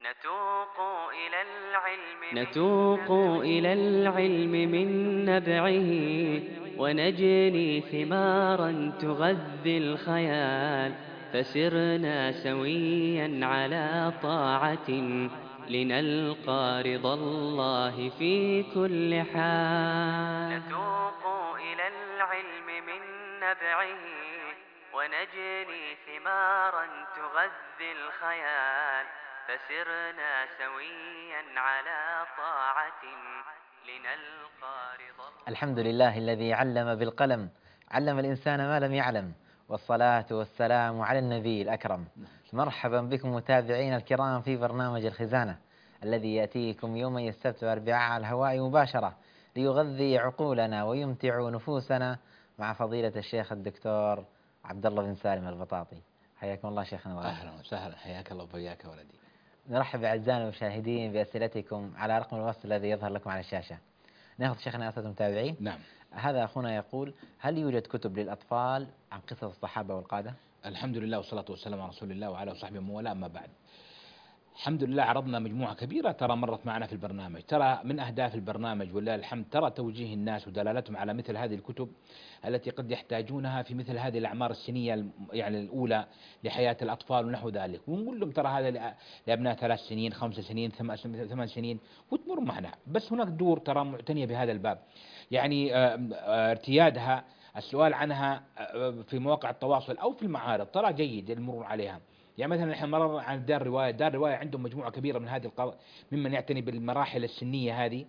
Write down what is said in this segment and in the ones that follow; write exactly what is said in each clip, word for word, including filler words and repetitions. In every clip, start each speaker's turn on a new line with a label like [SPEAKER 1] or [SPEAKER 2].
[SPEAKER 1] نتوق إلى العلم نتوق إلى العلم من نبعه، ونجني ثمارا تغذي الخيال، فسرنا سويا على طاعة لنلقى رضا الله في كل حال. نتوق إلى العلم من نبعه، ونجني ثمارا تغذي الخيال، فسرنا سويا على طاعة لنلقى رضا.
[SPEAKER 2] الحمد لله الذي علم بالقلم، علم الإنسان ما لم يعلم، والصلاة والسلام على النبي الأكرم. مرحبا بكم متابعينا الكرام في برنامج الخزانة الذي يأتيكم يومي السبت والأربعاء على الهواء مباشرة ليغذي عقولنا ويمتع نفوسنا مع فضيلة الشيخ الدكتور عبد الله بن سالم البطاطي. حياكم الله شيخنا ولدي.
[SPEAKER 3] أهلا وسهلا، حياك الله وبياك ولدي.
[SPEAKER 2] نرحب أعزائنا المشاهدين بأسئلتكم على رقم الوصل الذي يظهر لكم على الشاشة. ناخذ شيخنا أسئلة المتابعين.
[SPEAKER 3] نعم.
[SPEAKER 2] هذا أخونا يقول: هل يوجد كتب للأطفال عن قصص الصحابة والقادة؟
[SPEAKER 3] الحمد لله والصلاة والسلام على رسول الله وعلى وصحبه ومن والاه، أما بعد. الحمد لله عرضنا مجموعة كبيرة ترى مرت معنا في البرنامج. ترى من أهداف البرنامج ولله الحمد ترى توجيه الناس ودلالتهم على مثل هذه الكتب التي قد يحتاجونها في مثل هذه الأعمار السنية يعني الأولى لحياة الأطفال ونحو ذلك، ونقول لهم ترى هذا لأبناء ثلاث سنين خمس سنين ثمان سنين وتمر معنا. بس هناك دور ترى معتنية بهذا الباب، يعني ارتيادها السؤال عنها في مواقع التواصل أو في المعارض ترى جيد المرور عليها. يعني مثلا نحن مررنا عن دار رواية، دار رواية عندهم مجموعة كبيرة من هذه القضايا ممن يعتني بالمراحل السنية هذه،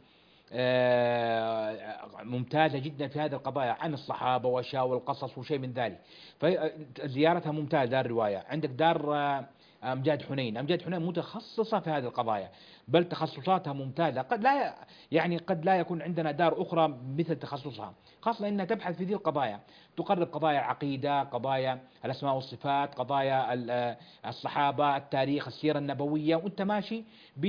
[SPEAKER 3] ممتازة جدا في هذه القضايا عن الصحابة وأشياء والقصص وشيء من ذلك، فزيارتها ممتازة. دار رواية عندك دار أمجاد حنين، أمجاد حنين متخصصة في هذه القضايا، بل تخصصاتها ممتازة. قد لا يعني قد لا يكون عندنا دار أخرى مثل تخصصها، خاصة أنها تبحث في ذي القضايا، تقرب قضايا العقيدة، قضايا الأسماء والصفات، قضايا الصحابة، التاريخ، السيرة النبوية، وأنت ماشي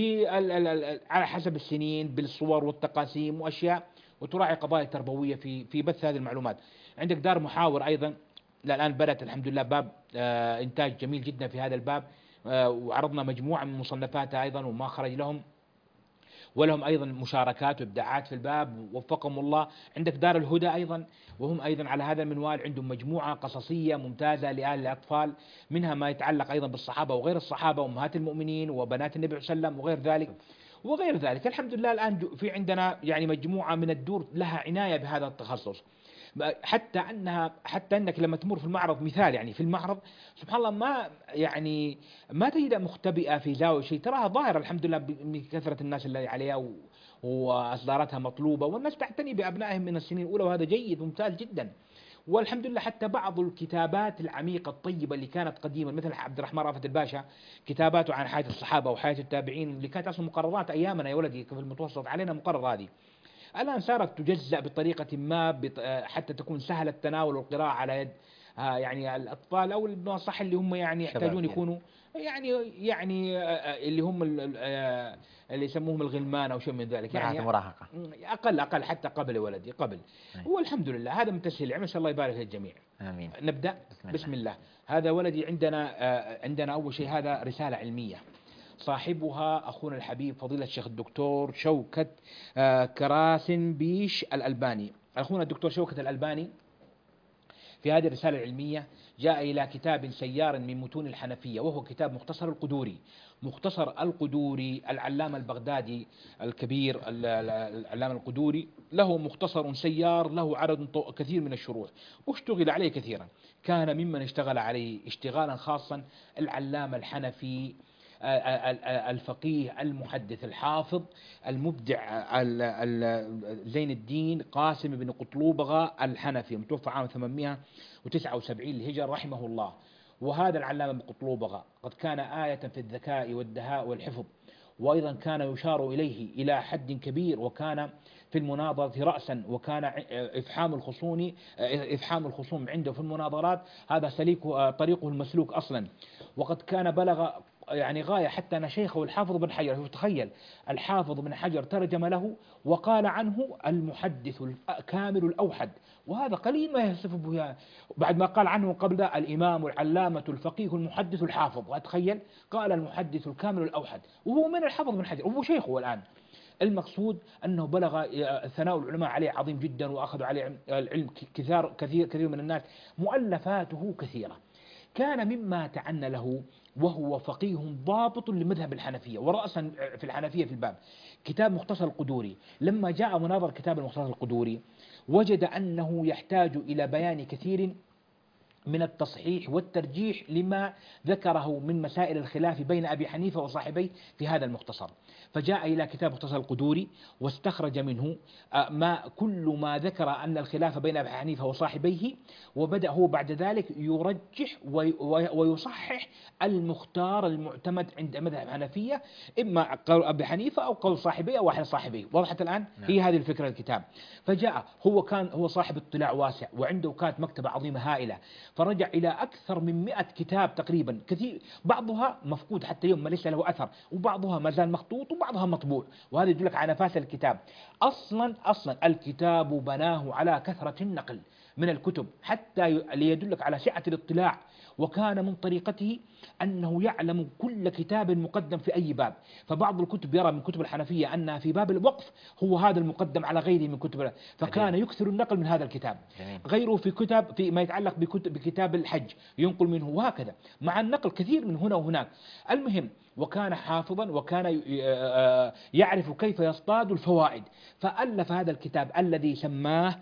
[SPEAKER 3] على حسب السنين بالصور والتقاسيم وأشياء، وتراعي قضايا تربوية في في بث هذه المعلومات. عندك دار محاور أيضا الآن بدأت الحمد لله باب آه إنتاج جميل جدا في هذا الباب، آه وعرضنا مجموعة من مصنفاتها أيضا وما خرج لهم، ولهم أيضا مشاركات وإبداعات في الباب وفقهم الله. عندك دار الهدى أيضا، وهم أيضا على هذا المنوال عندهم مجموعة قصصية ممتازة لآل الأطفال، منها ما يتعلق أيضا بالصحابة وغير الصحابة وأمهات المؤمنين وبنات النبي صلى الله عليه وسلم وغير ذلك وغير ذلك. الحمد لله الآن في عندنا يعني مجموعة من الدور لها عناية بهذا التخصص، حتى أنها حتى أنك لما تمر في المعرض مثال، يعني في المعرض سبحان الله ما يعني ما تجدها مختبئة في زاوية شيء، تراها ظاهرة الحمد لله بكثرة الناس اللي عليها وأصداراتها مطلوبة، والناس تعتني بأبنائهم من السنين الأولى، وهذا جيد ممتاز جدا. والحمد لله حتى بعض الكتابات العميقة الطيبة اللي كانت قديما مثل عبد الرحمن رأفت الباشا، كتاباته عن حياة الصحابة وحياة التابعين اللي كانت أصلا مقررات أيامنا يا ولدي في المتوسط علينا مقرر هذه، الآن صارت تجزأ بطريقة ما حتى تكون سهل التناول والقراءة على يد يعني الأطفال أو النصح اللي هم يعني يحتاجون يكونوا يعني يعني اللي هم اللي يسموهم الغلمان أو شيء من ذلك، يعني
[SPEAKER 2] مراهقة
[SPEAKER 3] أقل أقل حتى قبل ولدي قبل. والحمد لله هذا من تسهيل العلم، نسأل الله يبارك للجميع.
[SPEAKER 2] آمين.
[SPEAKER 3] نبدأ بسم الله. بسم الله. هذا ولدي عندنا عندنا أول شيء هذا رسالة علمية صاحبها أخونا الحبيب فضيلة الشيخ الدكتور شوكت كراسن بيش الألباني. أخونا الدكتور شوكت الألباني في هذه الرسالة العلمية جاء إلى كتاب سيار من متون الحنفية، وهو كتاب مختصر القدوري. مختصر القدوري العلامة البغدادي الكبير العلامة القدوري له مختصر سيار له عدد كثير من الشروح واشتغل عليه كثيرا. كان ممن اشتغل عليه اشتغالا خاصا العلامة الحنفي الفقيه المحدث الحافظ المبدع زين الدين قاسم بن قطلوبغة الحنفي، متوفى عام ثمانمائة وتسعة وسبعين للهجرة رحمه الله. وهذا العلامة بن قطلوبغة قد كان آية في الذكاء والدهاء والحفظ، وأيضا كان يشار إليه إلى حد كبير، وكان في المناظرة رأسا، وكان إفحام الخصوم إفحام الخصوم عنده في المناظرات هذا سليك طريقه المسلوك أصلا. وقد كان بلغ يعني غاية، حتى أن شيخه الحافظ بن حجر، تخيل الحافظ بن حجر ترجم له وقال عنه المحدث الكامل الأوحد، وهذا قليل ما يصف به بعد ما قال عنه قبل ذا الإمام العلامة الفقيه المحدث الحافظ. وأتخيل قال المحدث الكامل الأوحد، وهو من الحافظ بن حجر وهو شيخه الآن. المقصود أنه بلغ ثناء العلماء عليه عظيم جدا، وأخذوا عليه العلم كثير كثير كثير من الناس، مؤلفاته كثيرة. كان مما تعنى له وهو فقيه ضابط لمذهب الحنفية ورأسا في الحنفية في الباب كتاب مختصر القدوري. لما جاء مناظر كتاب المختصر القدوري وجد أنه يحتاج إلى بيان كثير من التصحيح والترجيح لما ذكره من مسائل الخلاف بين أبي حنيفة وصاحبيه في هذا المختصر، فجاء إلى كتاب مختصر القدوري واستخرج منه ما كل ما ذكر أن الخلاف بين أبي حنيفة وصاحبيه، وبدأ هو بعد ذلك يرجح ويصحح المختار المعتمد عند مذهب الحنفية، إما قول أبي حنيفة أو قول صاحبيه أو واحد صاحبيه. وضحت الآن؟ نعم. هي هذه الفكرة الكتاب. فجاء هو كان هو صاحب اطلاع واسع وعنده كانت مكتبة عظيمة هائلة، فرجع إلى أكثر من مئة كتاب تقريبا، كثير بعضها مفقود حتى اليوم ما ليس له أثر، وبعضها ما زال مخطوط وبعضها مطبوع، وهذا يدلك على نفاس الكتاب. أصلا أصلا الكتاب بناه على كثرة النقل من الكتب حتى ليدلك على سعة الاطلاع، وكان من طريقته أنه يعلم كل كتاب مقدم في أي باب. فبعض الكتب يرى من كتب الحنفية أنها في باب الوقف هو هذا المقدم على غيره من كتب، فكان يكثر النقل من هذا الكتاب. غيره في كتب في ما يتعلق بكتب بكتاب الحج ينقل منه، وهكذا مع النقل كثير من هنا وهناك. المهم وكان حافظا وكان يعرف كيف يصطاد الفوائد، فألف هذا الكتاب الذي سماه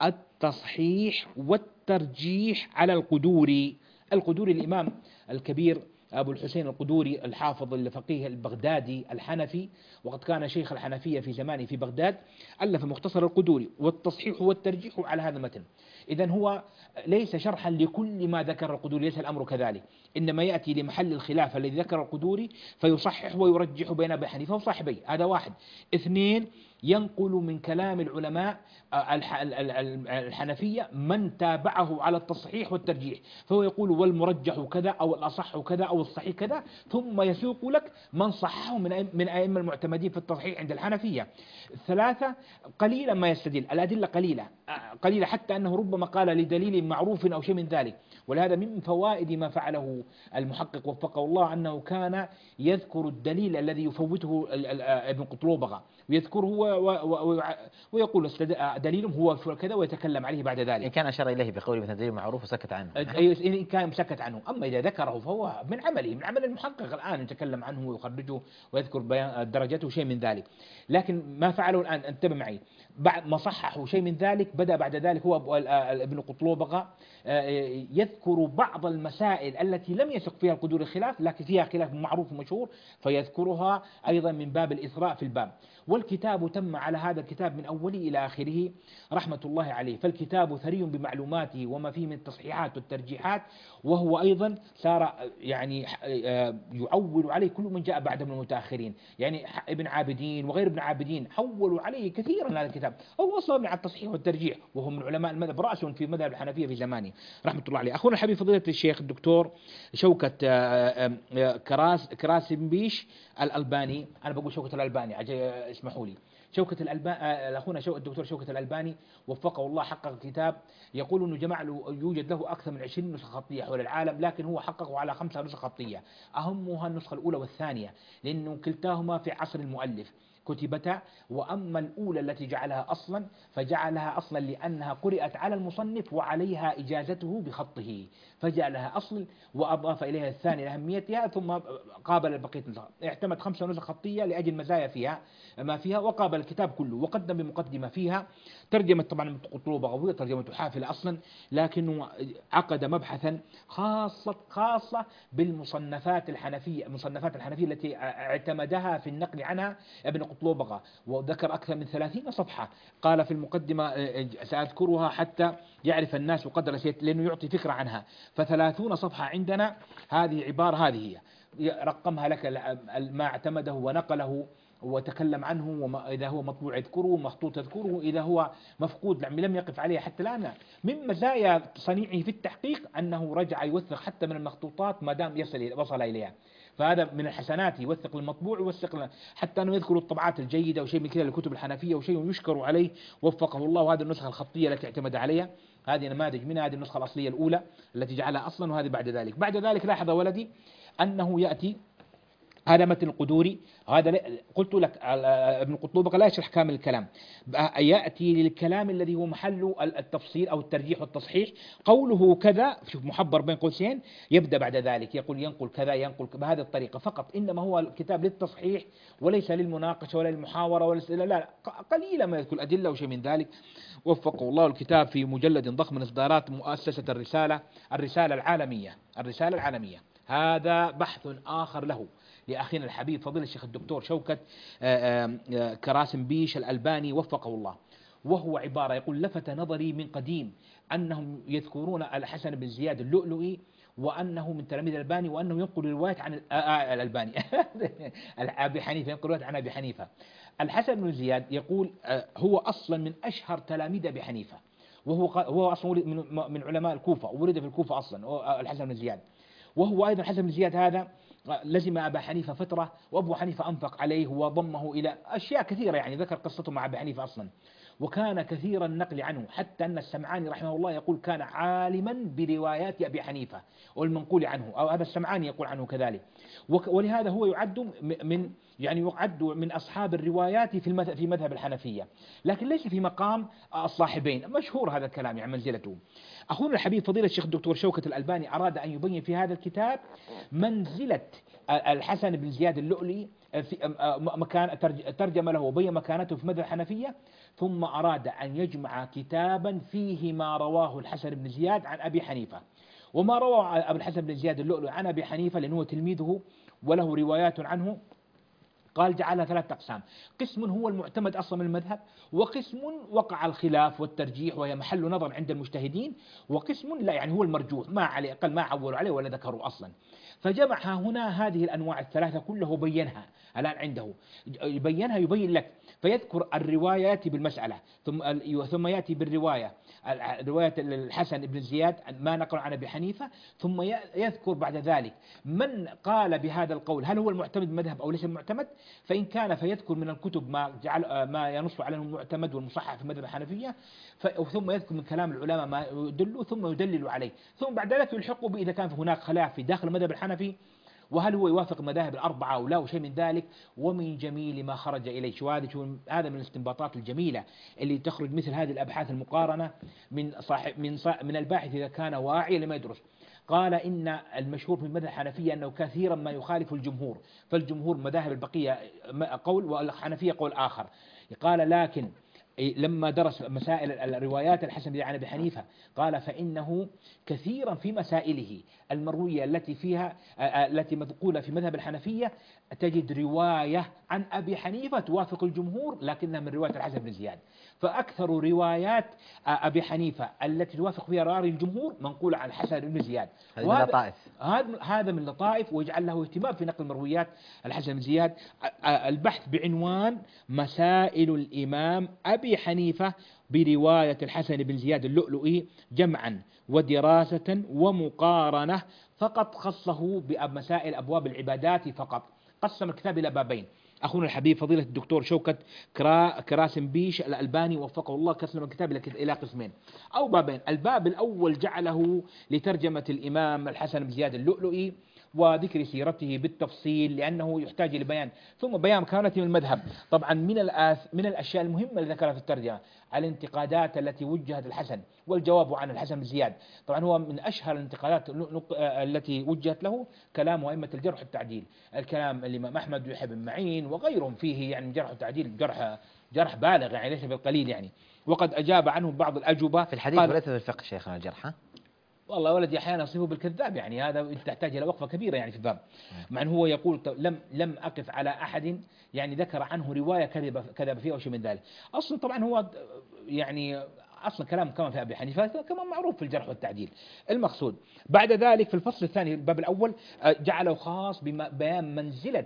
[SPEAKER 3] التصحيح والترجيح على القدوري. القدوري الإمام الكبير أبو الحسين القدوري الحافظ الفقيه البغدادي الحنفي، وقد كان شيخ الحنفية في زمانه في بغداد، ألف مختصر القدوري والتصحيح والترجيح على هذا المتن. إذن هو ليس شرحا لكل ما ذكر القدوري، ليس الأمر كذلك، إنما يأتي لمحل الخلاف الذي ذكر القدوري فيصحح ويرجح بين أبي حنيفة وصاحبيه. هذا واحد. اثنين، ينقل من كلام العلماء الحنفية من تابعه على التصحيح والترجيح، فهو يقول والمرجح كذا أو الأصح كذا أو الصحيح كذا، ثم يسوق لك من صححه من من أئمة المعتمدين في التصحيح عند الحنفية. ثلاثة، قليلا ما يستدل، الأدلة قليلة قليلة حتى أنه ربما قال لدليل معروف أو شيء من ذلك. ولهذا من فوائد ما فعله المحقق وفقه الله أنه كان يذكر الدليل الذي يفوته ابن قطلوبغة ويذكره ويقول دليلهم هو كذا ويتكلم عليه بعد ذلك.
[SPEAKER 2] إن كان أشار إليه بقوله مثل دليل معروف وسكت عنه،
[SPEAKER 3] إن كان مسكت عنه. أما إذا ذكره فهو من عمله، من عمل المحقق الآن يتكلم عنه ويخرجه ويذكر بيان درجته شيء من ذلك. لكن ما فعله الآن انتبه معي، بعد ما صححوا شيء من ذلك بدأ بعد ذلك هو ابن قطلوبغة يذكر بعض المسائل التي لم يثق فيها القدوري خلاف، لكن فيها خلاف معروف ومشهور، فيذكرها أيضا من باب الإثراء في الباب. والكتاب تم على هذا الكتاب من أوله إلى آخره رحمة الله عليه. فالكتاب ثري بمعلوماته وما فيه من التصحيحات والترجيحات، وهو أيضا صار يعني يعول عليه كل من جاء بعد من المتأخرين، يعني ابن عابدين وغير ابن عابدين حولوا عليه كثيرا من هذا الكتاب. هو أصلا على التصحيح والترجيح، وهو من علماء المذهب رأس في مذهب الحنفية في زمانه رحمة الله عليه. أخونا الحبيب فضيلة الشيخ الدكتور شوكة كراس كراسنبيش الألباني، أنا بقول شوكة الألباني اسمحوا لي، شوكة الألباني، أخونا شو الدكتور شوكة الألباني وفقه الله حقق كتاب يقول إنه جمع له يوجد له أكثر من عشرين نسخة خطية حول العالم، لكن هو حققه على خمسة نسخ خطية، أهمها النسخة الأولى والثانية لأنه كلتاهما في عصر المؤلف كتبتا. وأما الأولى التي جعلها أصلا فجعلها أصلا لأنها قرأت على المصنف وعليها إجازته بخطه فجعلها أصل، وأضاف إليها الثانية لأهميتها ثم قابل البقية النسخ. اعتمد خمسة نسخ خطية لأجل مزايا فيها ما فيها، وقابل الكتاب كله وقدم بمقدمة فيها ترجمة طبعا من قطلوبغة ترجمة حافلة أصلا، لكنه عقد مبحثا خاصة خاصة بالمصنفات الحنفية، المصنفات الحنفية التي اعتمدها في النقل عنها ابن قطلوبغة، وذكر أكثر من ثلاثين صفحة. قال في المقدمة سأذكرها حتى يعرف الناس قدر لأنه يعطي فكرة عنها، فثلاثون صفحة عندنا هذه عبارة، هذه هي رقمها لك ما اعتمده ونقله وتكلم عنه، وإذا هو مطبوع يذكره، مخطوط يذكره، إذا هو مفقود لم يقف عليه حتى الآن. من مزايا صنيعه في التحقيق أنه رجع يوثق حتى من المخطوطات ما دام يصل وصل إليها. فهذا من الحسنات، يوثق المطبوع ويوثق، حتى أنه يذكر الطبعات الجيدة وشيء من كذا للكتب الحنفية وشيء يشكر عليه وفقه الله. وهذه النسخة الخطية التي اعتمد عليها، هذه نماذج منها، هذه النسخة الأصلية الأولى التي جعلها أصلا، وهذه بعد ذلك. بعد ذلك لاحظ ولدي أنه يأتي، هذا متن القدوري، هذا قلت لك ابن قطوبة لا يشرح كامل الكلام، يأتي للكلام الذي هو محل التفصيل أو الترجيح والتصحيح. قوله كذا، شوف محبر بين قوسين، يبدأ بعد ذلك يقول ينقل كذا ينقل بهذه الطريقة فقط، إنما هو الكتاب للتصحيح وليس للمناقشة ولا للمحاورة ولا لا, لا قليلا ما يذكر أدلة وشيء من ذلك. وفقه الله. الكتاب في مجلد ضخم من إصدارات مؤسسة الرسالة الرسالة العالمية الرسالة العالمية هذا بحث آخر له لأخينا الحبيب فضيلة الشيخ الدكتور شوكت كراسم بيش الألباني وفقه الله. وهو عبارة يقول: لفت نظري من قديم أنهم يذكرون الحسن بن زياد اللؤلؤي وأنه من تلاميذ الألباني، وأنه ينقل روايات عن الألباني أبي حنيفة، ينقل روايات عن أبي حنيفة. الحسن بن زياد يقول هو أصلا من أشهر تلاميذ أبي حنيفة، وهو هو أصلا من علماء الكوفة، ولد في الكوفة أصلا الحسن بن زياد. وهو أيضا الحسن بن زياد هذا لزم أبا حنيفة فترة، وأبو حنيفة أنفق عليه وضمه إلى أشياء كثيرة، يعني ذكر قصته مع أبي حنيفة أصلا، وكان كثير النقل عنه، حتى أن السمعاني رحمه الله يقول كان عالما بروايات أبي حنيفة والمنقول عنه، أو هذا السمعاني يقول عنه كذلك. ولهذا هو يعد من يعني يعد من أصحاب الروايات في في مذهب الحنفية، لكن ليس في مقام الصاحبين، مشهور هذا الكلام يعني منزلته. أخونا الحبيب فضيلة الشيخ الدكتور شوكت الألباني أراد أن يبين في هذا الكتاب منزلة الحسن بن زياد اللؤلؤي في مكان، ترجم له وبين مكانته في مذهب الحنفية، ثم أراد أن يجمع كتابا فيه ما رواه الحسن بن زياد عن أبي حنيفة، وما روى أبو الحسن بن زياد اللؤلؤي عن أبي حنيفة لأنه تلميذه وله روايات عنه. قال جعلها ثلاث أقسام: قسم هو المعتمد أصلا من المذهب، وقسم وقع الخلاف والترجيح وهي محل نظر عند المجتهدين، وقسم لا يعني هو المرجوح ما عليه أقل ما عولوا عليه ولا ذكروا أصلا. فجمعها هنا هذه الأنواع الثلاثة كله بينها الآن عنده، يبينها يبين لك، فيذكر الروايات بالمسألة، ثم ثم يأتي بالرواية رواية الحسن بن زياد ما نقل عن أبي حنيفة، ثم يذكر بعد ذلك من قال بهذا القول هل هو المعتمد المذهب أو ليس المعتمد، فإن كان فيذكر من الكتب ما جعل ما ينص على المعتمد والمصحح في المذهب الحنفية، ثم يذكر من كلام العلماء ما يدل ثم يدلل عليه، ثم بعد ذلك يلحق به إذا كان هناك خلاف في داخل المذهب الحنفي وهل هو يوافق المذاهب الأربعة أو لا وشيء من ذلك. ومن جميل ما خرج إليه، شو هذا هذا من الاستنباطات الجميلة اللي تخرج مثل هذه الأبحاث المقارنة من صاحب من صاحب من الباحث إذا كان واعيا لما يدرس. قال إن المشهور في المذهب الحنفية أنه كثيرا ما يخالف الجمهور، فالجمهور مذاهب البقية قول والحنفية قول آخر. قال لكن لما درس مسائل الروايات الحسن عن أبي حنيفة قال فإنه كثيرا في مسائله المروية التي فيها التي مذكورة في مذهب الحنفية تجد رواية عن أبي حنيفة توافق الجمهور لكنها من رواية الحسن بن زياد. فأكثر روايات أبي حنيفة التي توافق فيها رأي الجمهور منقولة عن الحسن بن زياد.
[SPEAKER 2] هذا
[SPEAKER 3] هذا من لطائف ويجعل له اهتمام في نقل مرويات الحسن بن زياد. البحث بعنوان مسائل الإمام أبي حنيفة برواية الحسن بن زياد اللؤلؤي جمعا ودراسة ومقارنة، فقط خصه بمسائل أبواب العبادات فقط، قسم الكتاب إلى بابين. أخونا الحبيب فضيلة الدكتور شوكت كرا كراسم بيش الألباني وفقه الله قسم الكتاب إلى قسمين أو بابين. الباب الأول جعله لترجمة الإمام الحسن بن زياد اللؤلؤي وذكر سيرته بالتفصيل لأنه يحتاج إلى بيان، ثم بيان مكانته من المذهب. طبعا من الآث من الأشياء المهمة اللي ذكرها في الترجمة الانتقادات التي وجهت الحسن والجواب عن الحسن بن زياد. طبعا هو من أشهر الانتقادات التي وجهت له كلام أئمة الجرح والتعديل، الكلام الإمام أحمد ويحيى بن معين وغيرهم فيه يعني جرح والتعديل جرح جرح بالغ يعني ليس بالقليل يعني، وقد أجاب عنه بعض الأجوبة
[SPEAKER 2] في الحديث وليس في الفقه شيخنا الجرح.
[SPEAKER 3] والله ولدي أحيانا يصفه بالكذاب يعني هذا تحتاج إلى وقفة كبيرة يعني في الباب، مع أنه هو يقول لم لم أقف على أحد يعني ذكر عنه رواية كذب كذب فيها أو شيء من ذلك. أصلا طبعا هو يعني أصلا كلام كما في أبي حنيفة كما معروف في الجرح والتعديل. المقصود بعد ذلك في الفصل الثاني الباب الأول جعله خاص ببيان منزلة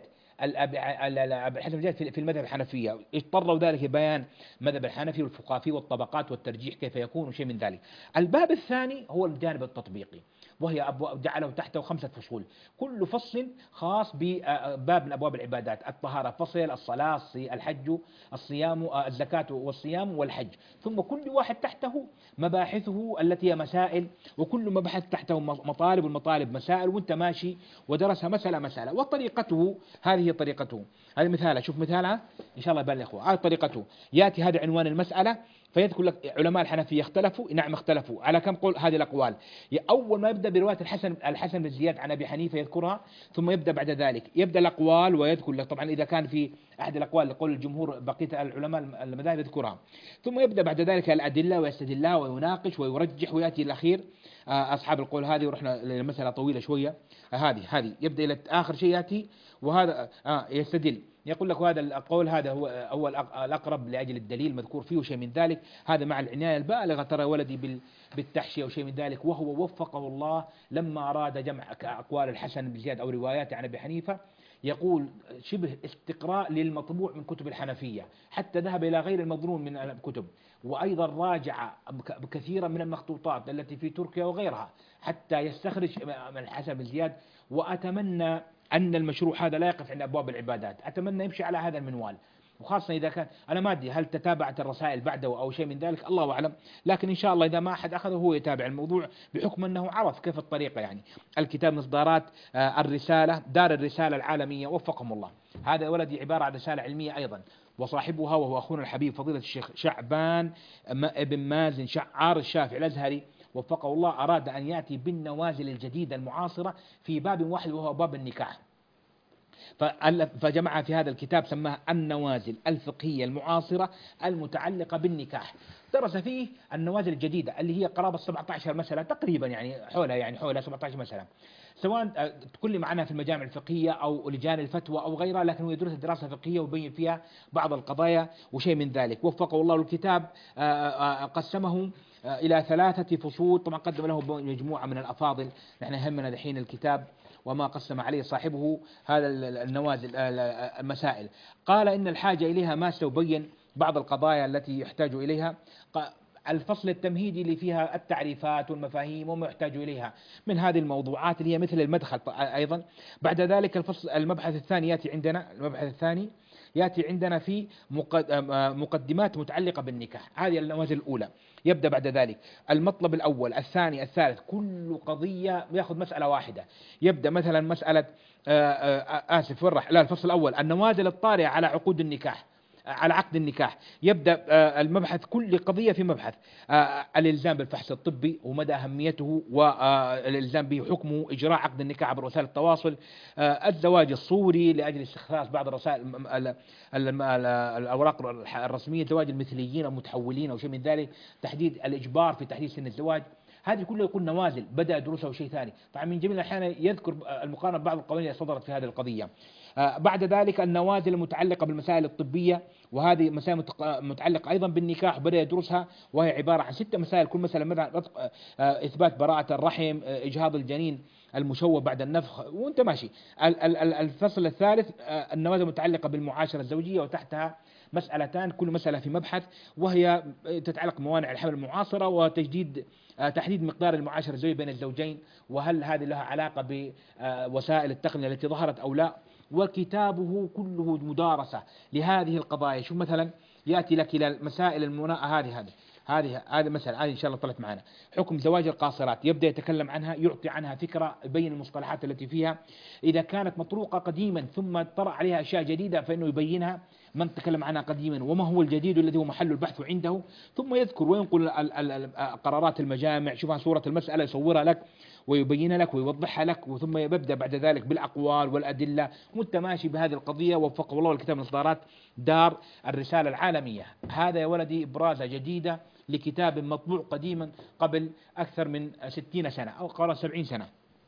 [SPEAKER 3] الأبي الحسن بن زياد في المذهب الحنفية، اضطروا ذلك بيان مذهب الحنفي والفقهاء والطبقات والترجيح كيف يكون وشيء من ذلك. الباب الثاني هو الجانب التطبيقي، وهي أبواب جعله تحته خمسة فصول، كل فصل خاص بباب من أبواب العبادات، الطهارة فصل، الصلاة، الحج، الصيام، الزكاة والصيام والحج، ثم كل واحد تحته مباحثه التي هي مسائل، وكل مبحث تحته مطالب، والمطالب مسائل، وانت ماشي ودرسها مسألة مسألة. وطريقته هذه هي طريقته، هذه مثال، شوف مثالها إن شاء الله يبان الإخوة. هذه طريقته، يأتي هذا عنوان المسألة فيذكر لك علماء الحنفية اختلفوا، نعم اختلفوا على كم قول هذه الأقوال. أول ما يبدأ برواية الحسن الحسن بن زياد عن أبي حنيفة يذكرها، ثم يبدأ بعد ذلك يبدأ الأقوال ويذكر لك، طبعا إذا كان في أحد الأقوال لقول الجمهور بقية العلماء المذاهب يذكرها، ثم يبدأ بعد ذلك الأدلة ويستدلها ويناقش ويرجح، ويأتي الأخير أصحاب القول هذه، ورحنا لمسألة طويلة شوية، هذه هذه يبدأ إلى آخر شيء يأتي وهذا آه يستدل، يقول لك هذا القول هذا هو هو الأقرب لأجل الدليل مذكور فيه وشيء من ذلك، هذا مع العناية البالغة ترى ولدي بالتحشية وشيء من ذلك. وهو وفقه الله لما أراد جمع أقوال الحسن بن زياد أو رواياته عن أبي حنيفة، يقول شبه استقراء للمطبوع من كتب الحنفية، حتى ذهب إلى غير المظنون من الكتب، وأيضا راجع كثيرا من المخطوطات التي في تركيا وغيرها حتى يستخرج من الحسن بن زياد. وأتمنى أن المشروع هذا لا يقف عند أبواب العبادات، أتمنى يمشي على هذا المنوال، وخاصة إذا كان أنا ما أدري هل تتابعت الرسائل بعده أو شيء من ذلك، الله أعلم، لكن إن شاء الله إذا ما أحد أخذه هو يتابع الموضوع بحكم أنه عرف كيف الطريقة. يعني الكتاب من إصدارات الرسالة دار الرسالة العالمية وفقهم الله، هذا ولدي عبارة عن رسالة علمية أيضا، وصاحبها وهو أخونا الحبيب فضيلة الشيخ شعبان ابن مازن شعار الشافعي الأزهري وفقه الله، أراد أن يأتي بالنوازل الجديدة المعاصرة في باب واحد وهو باب النكاح، فجمع في هذا الكتاب سماه النوازل الفقهية المعاصرة المتعلقة بالنكاح. درس فيه النوازل الجديدة اللي هي قرابة سبعة عشر مسألة تقريبا، يعني حولها يعني حولها سبعة عشر مسألة، سواء كل معناها في المجامع الفقهية أو لجان الفتوى أو غيرها، لكن هو يدرس دراسة فقهية ويبين فيها بعض القضايا وشيء من ذلك. وفقه الله الكتاب قسمه إلى ثلاثة فصول، طبعا قدم له مجموعة من الأفاضل، نحن يهمنا دحين الكتاب وما قسم عليه صاحبه هذا النوازل المسائل. قال إن الحاجة إليها ما سيبين بعض القضايا التي يحتاج إليها، الفصل التمهيدي اللي فيها التعريفات والمفاهيم وما يحتاج إليها من هذه الموضوعات اللي هي مثل المدخل أيضا. بعد ذلك الفصل المبحث الثاني يأتي عندنا، المبحث الثاني يأتي عندنا في مقدمات متعلقة بالنكاح، هذه النوازل الأولى. يبدأ بعد ذلك المطلب الأول الثاني الثالث، كل قضية يأخذ مسألة واحدة. يبدأ مثلا مسألة آسف ورح لا الفصل الأول النوازل الطارئة على عقود النكاح، على عقد النكاح. يبدأ المبحث كل قضية في مبحث الإلزام بالفحص الطبي ومدى أهميته والإلزام به حكمه، إجراء عقد النكاح عبر وسائل التواصل، الزواج الصوري لأجل استخلاص بعض الرسائل الأوراق الرسمية، زواج المثليين المتحولين أو شيء من ذلك، تحديد الإجبار في تحديد سن الزواج، هذه كلها يكون نوازل بدأ دروسها وشيء ثاني. طبعا من جميل الأحيان يذكر المقارنة ببعض القوانين التي صدرت في هذه القضية. بعد ذلك النوازل المتعلقة بالمسائل الطبية، وهذه مسائل متعلقة أيضا بالنكاح بدأ يدرسها، وهي عبارة عن ست مسائل، كل مسألة مثلا إثبات براءة الرحم، إجهاض الجنين المشوه بعد النفخ، وانت ماشي. الفصل الثالث النوازل المتعلقة بالمعاشرة الزوجية، وتحتها مسألتان كل مسألة في مبحث، وهي تتعلق بموانع الحمل المعاصرة وتجديد تحديد مقدار المعاشرة الزوجية بين الزوجين، وهل هذه لها علاقة بوسائل التقنية التي ظهرت أو لا. وكتابه كله مدارسة لهذه القضايا. شوف مثلا يأتي لك إلى المسائل المناءة هذه هذه هذه هذه مثلا هذه إن شاء الله طلعت معنا حكم زواج القاصرات، يبدأ يتكلم عنها، يعطي عنها فكرة، يبين المصطلحات التي فيها، إذا كانت مطروقة قديما ثم طرأ عليها أشياء جديدة فإنه يبينها من تكلم عنها قديما وما هو الجديد الذي هو محل البحث عنده، ثم يذكر وينقل قرارات المجامع، شوفها صورة المسألة يصورها لك ويبين لك ويوضحها لك، ثم يبدأ بعد ذلك بالأقوال والأدلة، وانت ماشي بهذه القضية. وفقه الله الكتاب من إصدارات دار الرسالة العالمية. هذا يا ولدي إبرازة جديدة لكتاب مطبوع قديما قبل أكثر من ستين سنة أو قرابة سبعين سنة.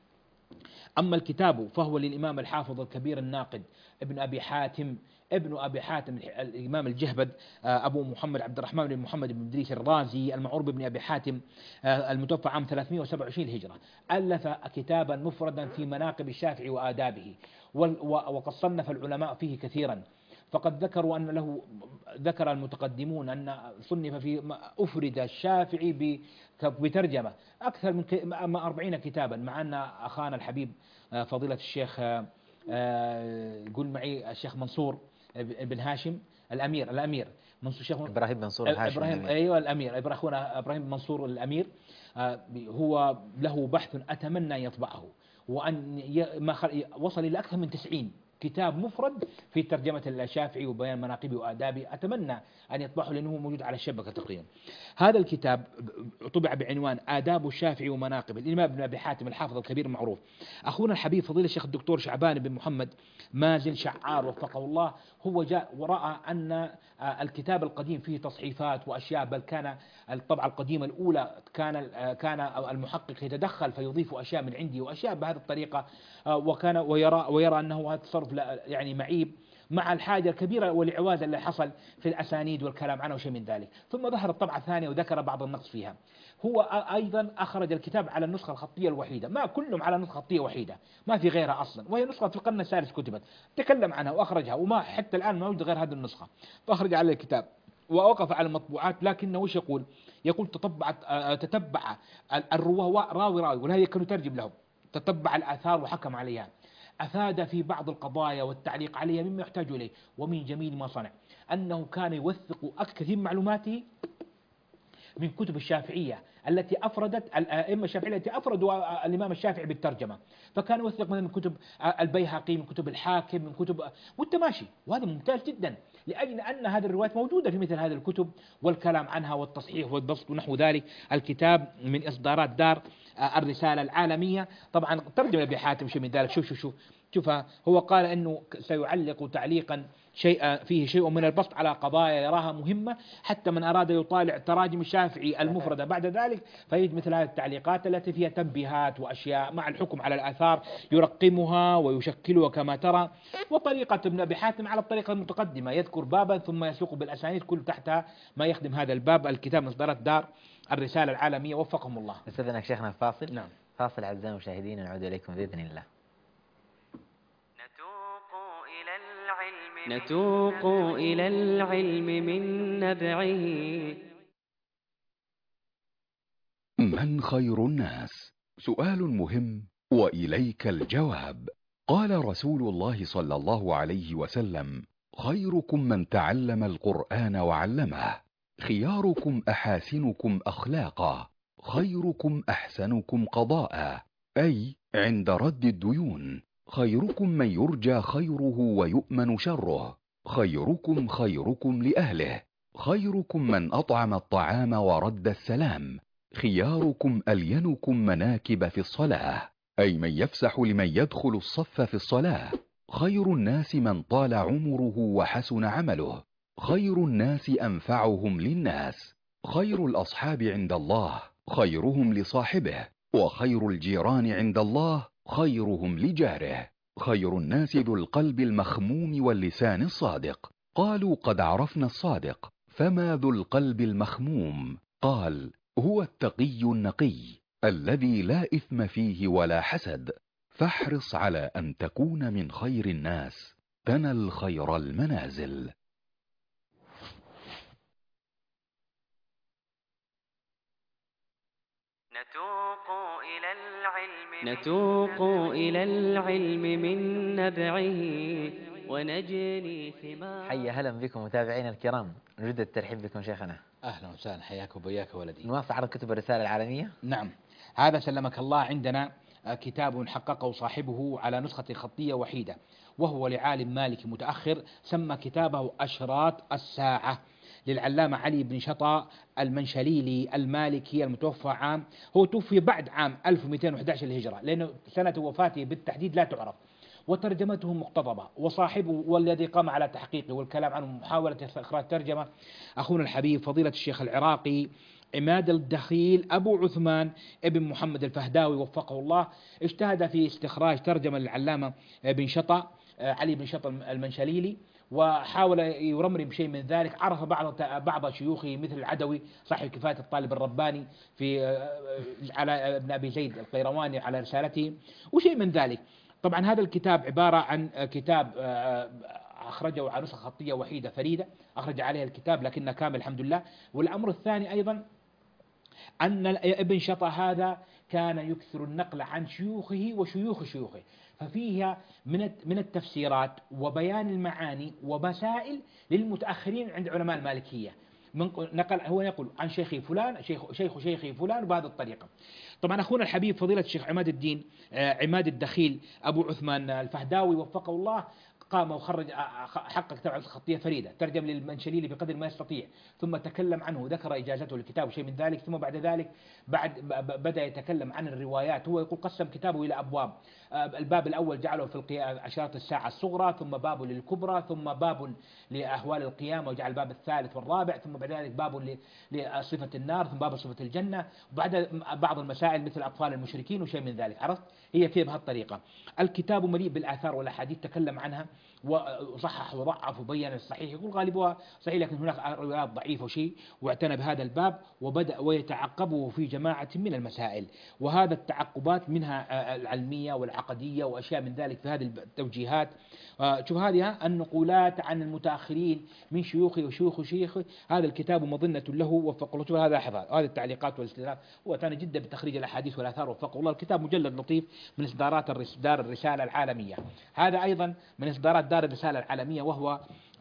[SPEAKER 3] أما الكتاب فهو للإمام الحافظ الكبير الناقد ابن أبي حاتم ابن أبي حاتم الإمام الجهبد أبو محمد عبد الرحمن بن محمد بن إدريس الرازي المعروف بابن أبي حاتم المتوفى عام ثلاثمائة وسبعة وعشرين الهجرة، ألف كتابا مفردا في مناقب الشافعي وآدابه، وقد صنف العلماء فيه كثيرا، فقد ذكروا أن له، ذكر المتقدمون أن صنف في أفرد الشافعي ب- بترجمة أكثر من ك- من أربعين كتابا، مع أن أخانا الحبيب آه، فضيلة الشيخ آه، آه، قول معي الشيخ منصور بن هاشم الأمير الأمير منصور الشيخ
[SPEAKER 2] إبراهيم منصور هاشم
[SPEAKER 3] إبراهيم،
[SPEAKER 2] الأمير.
[SPEAKER 3] أيوة الأمير إبراهيم، أخونا إبراهيم منصور الأمير، آه، هو له بحث أتمنى أن يطبعه، وأن ي- ما خل- وصل إلى أكثر من تسعين كتاب مفرد في ترجمة الشافعي وبيان مناقبه وآدابه، أتمنى أن يطبعه لأنه موجود على الشبكة تقريبا. هذا الكتاب طبع بعنوان آداب الشافعي ومناقبه الإمام ابن أبي حاتم الحافظ الكبير المعروف. أخونا الحبيب فضيلة الشيخ الدكتور شعبان بن محمد مازن شعار وفقه الله، هو جاء ورأى أن الكتاب القديم فيه تصحيفات وأشياء، بل كان الطبعة القديمة الأولى كان كان المحقق يتدخل فيضيف أشياء من عندي وأشياء بهذه الطريقة، وكان ويرى ويرى أنه هذا التصرف يعني معيب مع الحاجة الكبيرة والإعواز اللي حصل في الأسانيد والكلام عنه وشيء من ذلك. ثم ظهر الطبعة الثانية وذكر بعض النقص فيها. هو أيضا أخرج الكتاب على النسخة الخطية الوحيدة، ما كلهم على نسخة خطية وحيدة، ما في غيرها أصلا، وهي نسخة في القرن الثالث كتبت، تكلم عنها وأخرجها، وما حتى الآن ما يوجد غير هذه النسخة، فأخرج على الكتاب ووقف على المطبوعات. لكنه وش يقول؟ يقول تطبعت تتبع الرواه راوي راوي، ولهذا كانوا يترجم لهم، تتبع الآثار وحكم عليها، أفاد في بعض القضايا والتعليق عليها مما يحتاج إليه. ومن جميل ما صنع أنه كان يوثق أكثر من معلوماته من كتب الشافعية التي أفردت الأئمة الشافعية التي أفردوا الإمام الشافعي بالترجمة، فكان يوثق من كتب البيهقي، من كتب الحاكم، من كتب والتماشي، وهذا ممتاز جدا لأجل أن هذه الروايات موجودة في مثل هذه الكتب والكلام عنها والتصحيح والبسط ونحو ذلك. الكتاب من إصدارات دار الرسالة العالمية، طبعا ترجم لأبي حاتم شيء من ذلك. شوف شوف شوف شوف هو قال أنه سيعلق تعليقا شيء فيه شيء من البسط على قضايا يراها مهمة، حتى من أراد يطالع تراجم الشافعي المفردة بعد ذلك فيجد مثل هذه التعليقات التي فيها تنبيهات وأشياء مع الحكم على الآثار، يرقمها ويشكلها كما ترى. وطريقة ابن أبي حاتم على الطريقة المتقدمة، يذكر بابا ثم يسوق بالأسانيد كل تحتها ما يخدم هذا الباب. الكتاب من إصدارات دار الرسالة العالمية، وفقهم الله.
[SPEAKER 2] أستاذنا شيخنا فاصل.
[SPEAKER 3] نعم.
[SPEAKER 2] فاصل أعزائي المشاهدين، نعود إليكم بإذن الله.
[SPEAKER 1] نتوق إلى العلم من نبعه.
[SPEAKER 4] من خير الناس؟ سؤال مهم وإليك الجواب. قال رسول الله صلى الله عليه وسلم: خيركم من تعلم القرآن وعلمه، خياركم أحاسنكم أخلاقا، خيركم أحسنكم قضاء، أي عند رد الديون. خيركم من يرجى خيره ويؤمن شره، خيركم خيركم لأهله، خيركم من أطعم الطعام ورد السلام، خياركم ألينكم مناكب في الصلاة، أي من يفسح لمن يدخل الصف في الصلاة. خير الناس من طال عمره وحسن عمله، خير الناس أنفعهم للناس. خير الأصحاب عند الله خيرهم لصاحبه، وخير الجيران عند الله خيرهم لجاره. خير الناس ذو القلب المخموم واللسان الصادق. قالوا: قد عرفنا الصادق، فما ذو القلب المخموم؟ قال: هو التقي النقي الذي لا إثم فيه ولا حسد. فاحرص على أن تكون من خير الناس، تنل خير المنازل.
[SPEAKER 1] نتوق إلى العلم نتوق إلى العلم من نبعه ونجني ثمار.
[SPEAKER 2] حيا هلا بكم متابعينا الكرام، نجد الترحيب بكم شيخنا.
[SPEAKER 3] أهلا وسهلا، حياك وبياك ولدي.
[SPEAKER 2] نواصل عرض كتب الرسالة العالمية.
[SPEAKER 3] نعم، هذا سلمك الله عندنا كتاب حققه صاحبه على نسخة خطية وحيدة، وهو لعالم مالكي متأخر سمى كتابه أشراط الساعة، للعلامة علي بن شطا المنشليلي المالكي المتوفى عام، هو توفي بعد عام ألف ومئتين وأحد عشر للهجرة، لأنه سنة وفاته بالتحديد لا تعرف، وترجمته مقتضبة، وصاحبه والذي قام على تحقيقه والكلام عنه محاولة إخراج ترجمة أخونا الحبيب فضيلة الشيخ العراقي عماد الدخيل أبو عثمان ابن محمد الفهداوي وفقه الله. اجتهد في استخراج ترجمة للعلامة بن شطا علي بن شطا المنشليلي، وحاول يرمرم بشيء من ذلك. عرف بعض بعض شيوخه مثل العدوي صاحب كفاية الطالب الرباني في على ابن أبي زيد القيرواني على رسالته وشيء من ذلك. طبعا هذا الكتاب عبارة عن كتاب أخرجه على نسخة خطية وحيدة فريدة، أخرج عليها الكتاب لكنها كامل الحمد لله. والأمر الثاني أيضا أن ابن شطى هذا كان يكثر النقل عن شيوخه وشيوخ شيوخه، ففيها من من التفسيرات وبيان المعاني ومسائل للمتأخرين عند علماء المالكية. من نقل هو يقول عن شيخي فلان شيخ شيخ شيخي فلان بهذه الطريقة. طبعا أخونا الحبيب فضيلة الشيخ عماد الدين عماد الدخيل أبو عثمان الفهداوي وفقه الله قام وخرج حقق كتاب خطية فريدة، ترجم للمنشليلي بقدر ما يستطيع، ثم تكلم عنه ذكر إجازته للكتاب وشيء من ذلك، ثم بعد ذلك بعد بدأ يتكلم عن الروايات. هو يقول قسم كتابه إلى أبواب، الباب الأول جعله في أشارة الساعة الصغرى، ثم باب للكبرى، ثم باب لأهوال القيامة، وجعل الباب الثالث والرابع، ثم بعد ذلك باب لصفة النار، ثم باب صفة الجنة، وبعد بعض المسائل مثل أطفال المشركين وشيء من ذلك. عرفت؟ هي في بهالطريقة. الكتاب مليء بالآثار والأحاديث تكلم عنها وصحح وضعف وبين الصحيح، يقول غالبها صحيح لكن هناك روايات ضعيفة وشيء، واعتنى بهذا الباب وبدأ ويتعقبه في جماعة من المسائل، وهذا التعقبات منها العلمية والعقدية وأشياء من ذلك في هذه التوجيهات. شوف هذه النقولات عن المتأخرين من شيوخي وشيوخ شيخي، هذا الكتاب مظنة له وفق الله. شوف هذا حفظ هذه التعليقات والاستدراك، هو اعتنى جدا بتخريج الأحاديث والآثار وفق الله. الكتاب مجلد لطيف من إصدارات دار الرسالة العالمية، هذا أيضا من إصدارات دار الرسالة العالمية، وهو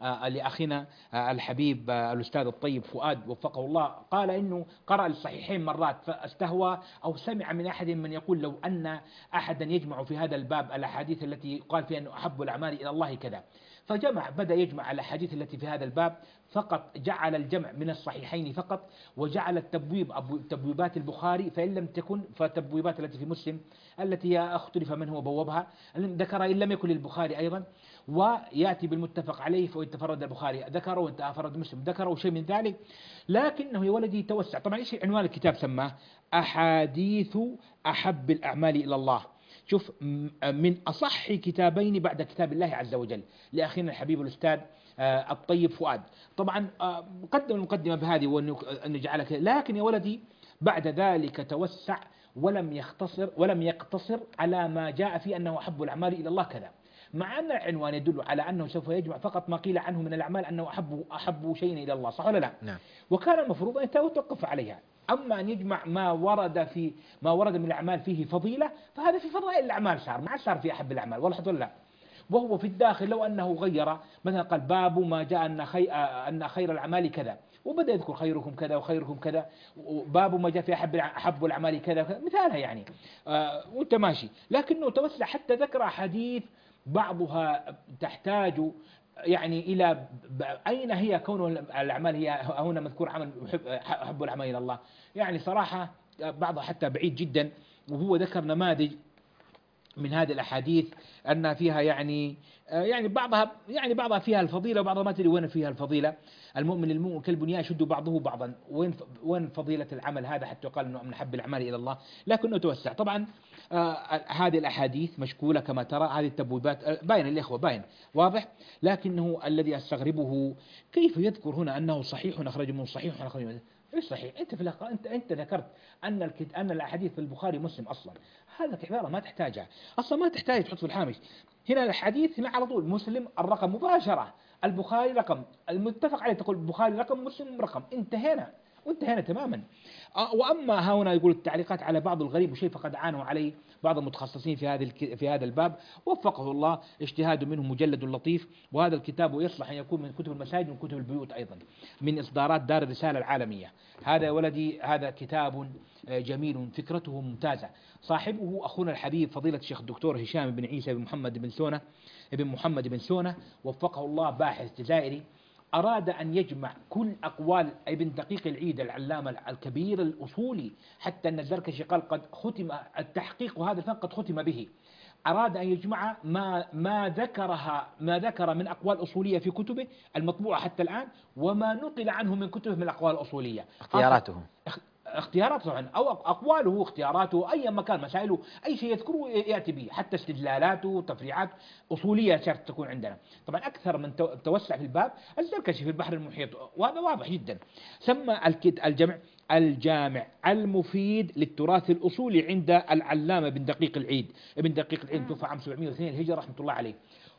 [SPEAKER 3] لأخينا الحبيب الأستاذ الطيب فؤاد وفقه الله، قال إنه قرأ الصحيحين مرات فاستهوى أو سمع من أحد من يقول لو أن أحدا يجمع في هذا الباب الأحاديث التي قال فيها أنه أحب الأعمال إلى الله كذا، فجمع بدأ يجمع الأحاديث التي في هذا الباب فقط، جعل الجمع من الصحيحين فقط، وجعل التبويب تبويبات البخاري فإن لم تكن فتبويبات التي في مسلم التي اختلف من هو بوبها ذكر إن لم يكن للبخاري أيضا، ويأتي بالمتفق عليه فإن تفرد البخاري ذكره وإن تفرد مسلم ذكره شيء من ذلك. لكنه يا ولدي توسع. طبعا إيش عنوان الكتاب؟ سماه أحاديث أحب الأعمال إلى الله. شوف من أصح كتابين بعد كتاب الله عز وجل لأخينا الحبيب الأستاذ الطيب فؤاد. طبعا قدم المقدمة بهذه وأن نجعلك، لكن يا ولدي بعد ذلك توسع ولم يختصر ولم يقتصر على ما جاء في أنه أحب الأعمال إلى الله كذا، مع أن العنوان يدل على أنه سوف يجمع فقط ما قيل عنه من الأعمال أنه أحب أحب شيء إلى الله، صح ولا لا؟
[SPEAKER 2] نعم.
[SPEAKER 3] وكان المفروض أن يتوقف عليها. أما أن يجمع ما ورد في ما ورد من الأعمال فيه فضيلة، فهذا في فضائل الأعمال صار، ما صار في أحب الأعمال، ولا ولا لا. وهو في الداخل لو أنه غير مثلا قال باب ما جاء أن خير أن خير الأعمال كذا، وبدأ يذكر خيركم كذا وخيركم كذا، وباب ما جاء في أحب أحب الأعمال كذا مثالها يعني آه وأنت ماشي، لكنه توسع حتى ذكر حديث بعضها تحتاج يعني إلى أين هي كون الأعمال، هي هنا مذكور عمل أحب الأعمال إلى الله، يعني صراحة بعضها حتى بعيد جدا. وهو ذكر نماذج من هذه الأحاديث أن فيها يعني يعني بعضها يعني بعضها فيها الفضيلة وبعضها ما تدري وين فيها الفضيلة. المؤمن للمؤمن كالبنيان يشد بعضه بعضا، وين وين فضيلة العمل هذا حتى يقال أنه من أحب الأعمال إلى الله، لكنه توسع. طبعا آه هذه الأحاديث مشكولة كما ترى، هذه التبويبات باين الإخوة باين واضح، لكنه الذي أستغربه كيف يذكر هنا أنه صحيح أخرج من صحيح أخرج من ايش صحيح؟ انت في الأخ... انت انت ذكرت ان الكت... ان الاحاديث في البخاري مسلم اصلا، هذا عباره ما تحتاجها اصلا، ما تحتاج تحط في الحامش. هنا الحديث هنا على طول مسلم الرقم مباشره، البخاري رقم، المتفق عليه تقول البخاري رقم مسلم رقم، انتهينا وانتهينا تماما. واما ها هنا يقول التعليقات على بعض الغريب وشيء فقد عانوا عليه بعض المتخصصين في هذا في هذا الباب، وفقه الله اجتهاد منهم مجلد لطيف. وهذا الكتاب يصلح ان يكون من كتب المساجد ومن كتب البيوت ايضا، من اصدارات دار الرسالة العالمية. هذا يا ولدي هذا كتاب جميل فكرته ممتازة. صاحبه اخونا الحبيب فضيلة الشيخ الدكتور هشام بن عيسى بن محمد بن سونة ابن محمد بن سونة وفقه الله، باحث جزائري، أراد أن يجمع كل أقوال ابن دقيق العيد العلامة الكبير الأصولي، حتى أن الزركشي قال قد ختم التحقيق وهذا الفن قد ختم به. أراد أن يجمع ما ما ذكرها ما ذكر من أقوال أصولية في كتبه المطبوعة حتى الآن، وما نقل عنه من كتبه من الأقوال الأصولية،
[SPEAKER 2] اختياراته
[SPEAKER 3] اختياراته طبعا او اقواله اختياراته اي مكان مسائله اي شيء يذكره ياتي به، حتى استدلالاته تفريعات اصوليه شرط تكون عندنا. طبعا اكثر من توسع في الباب الزركشي في البحر المحيط، وهذا واضح جدا. سمى الجمع الجامع المفيد للتراث الاصولي عند العلامه بن دقيق العيد. ابن دقيق العيد توفى عام سبعمائة واثنين الهجره رحمه الله عليه،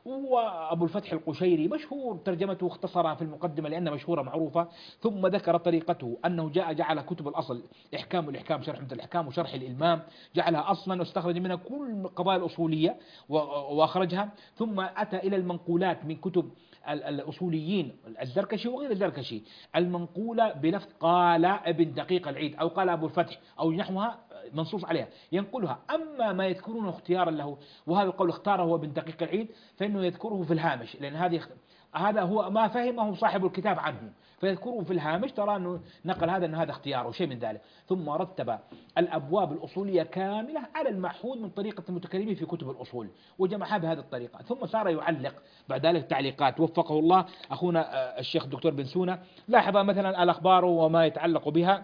[SPEAKER 3] وأبو الفتح القشيري مشهور ترجمته اختصرها في المقدمة لأنها مشهورة معروفة، ثم ذكر طريقته أنه جاء جعل كتب الأصل إحكام الإحكام شرح مثل الإحكام وشرح الإلمام جعلها أصلا واستخرج منها كل القضايا الأصولية وأخرجها، ثم أتى إلى المنقولات من كتب الأصوليين الزركشي وغير الزركشي المنقولة بلفظ قال ابن دقيق العيد أو قال أبو الفتح أو نحوها منصوص عليها ينقلها. أما ما يذكرونه اختيارا له، وهذا القول اختاره هو ابن دقيق العيد، فإنه يذكره في الهامش، لأن هذه هذا هو ما فهمه صاحب الكتاب عنه فيذكره في الهامش، ترى أنه نقل هذا أن هذا اختياره شيء من ذلك. ثم رتب الأبواب الأصولية كاملة على المعهود من طريقة المتكلمين في كتب الأصول وجمعها بهذه الطريقة، ثم صار يعلق بعد ذلك تعليقات وفقه الله أخونا الشيخ الدكتور بن سونة. لاحظ مثلا الأخبار وما يتعلق بها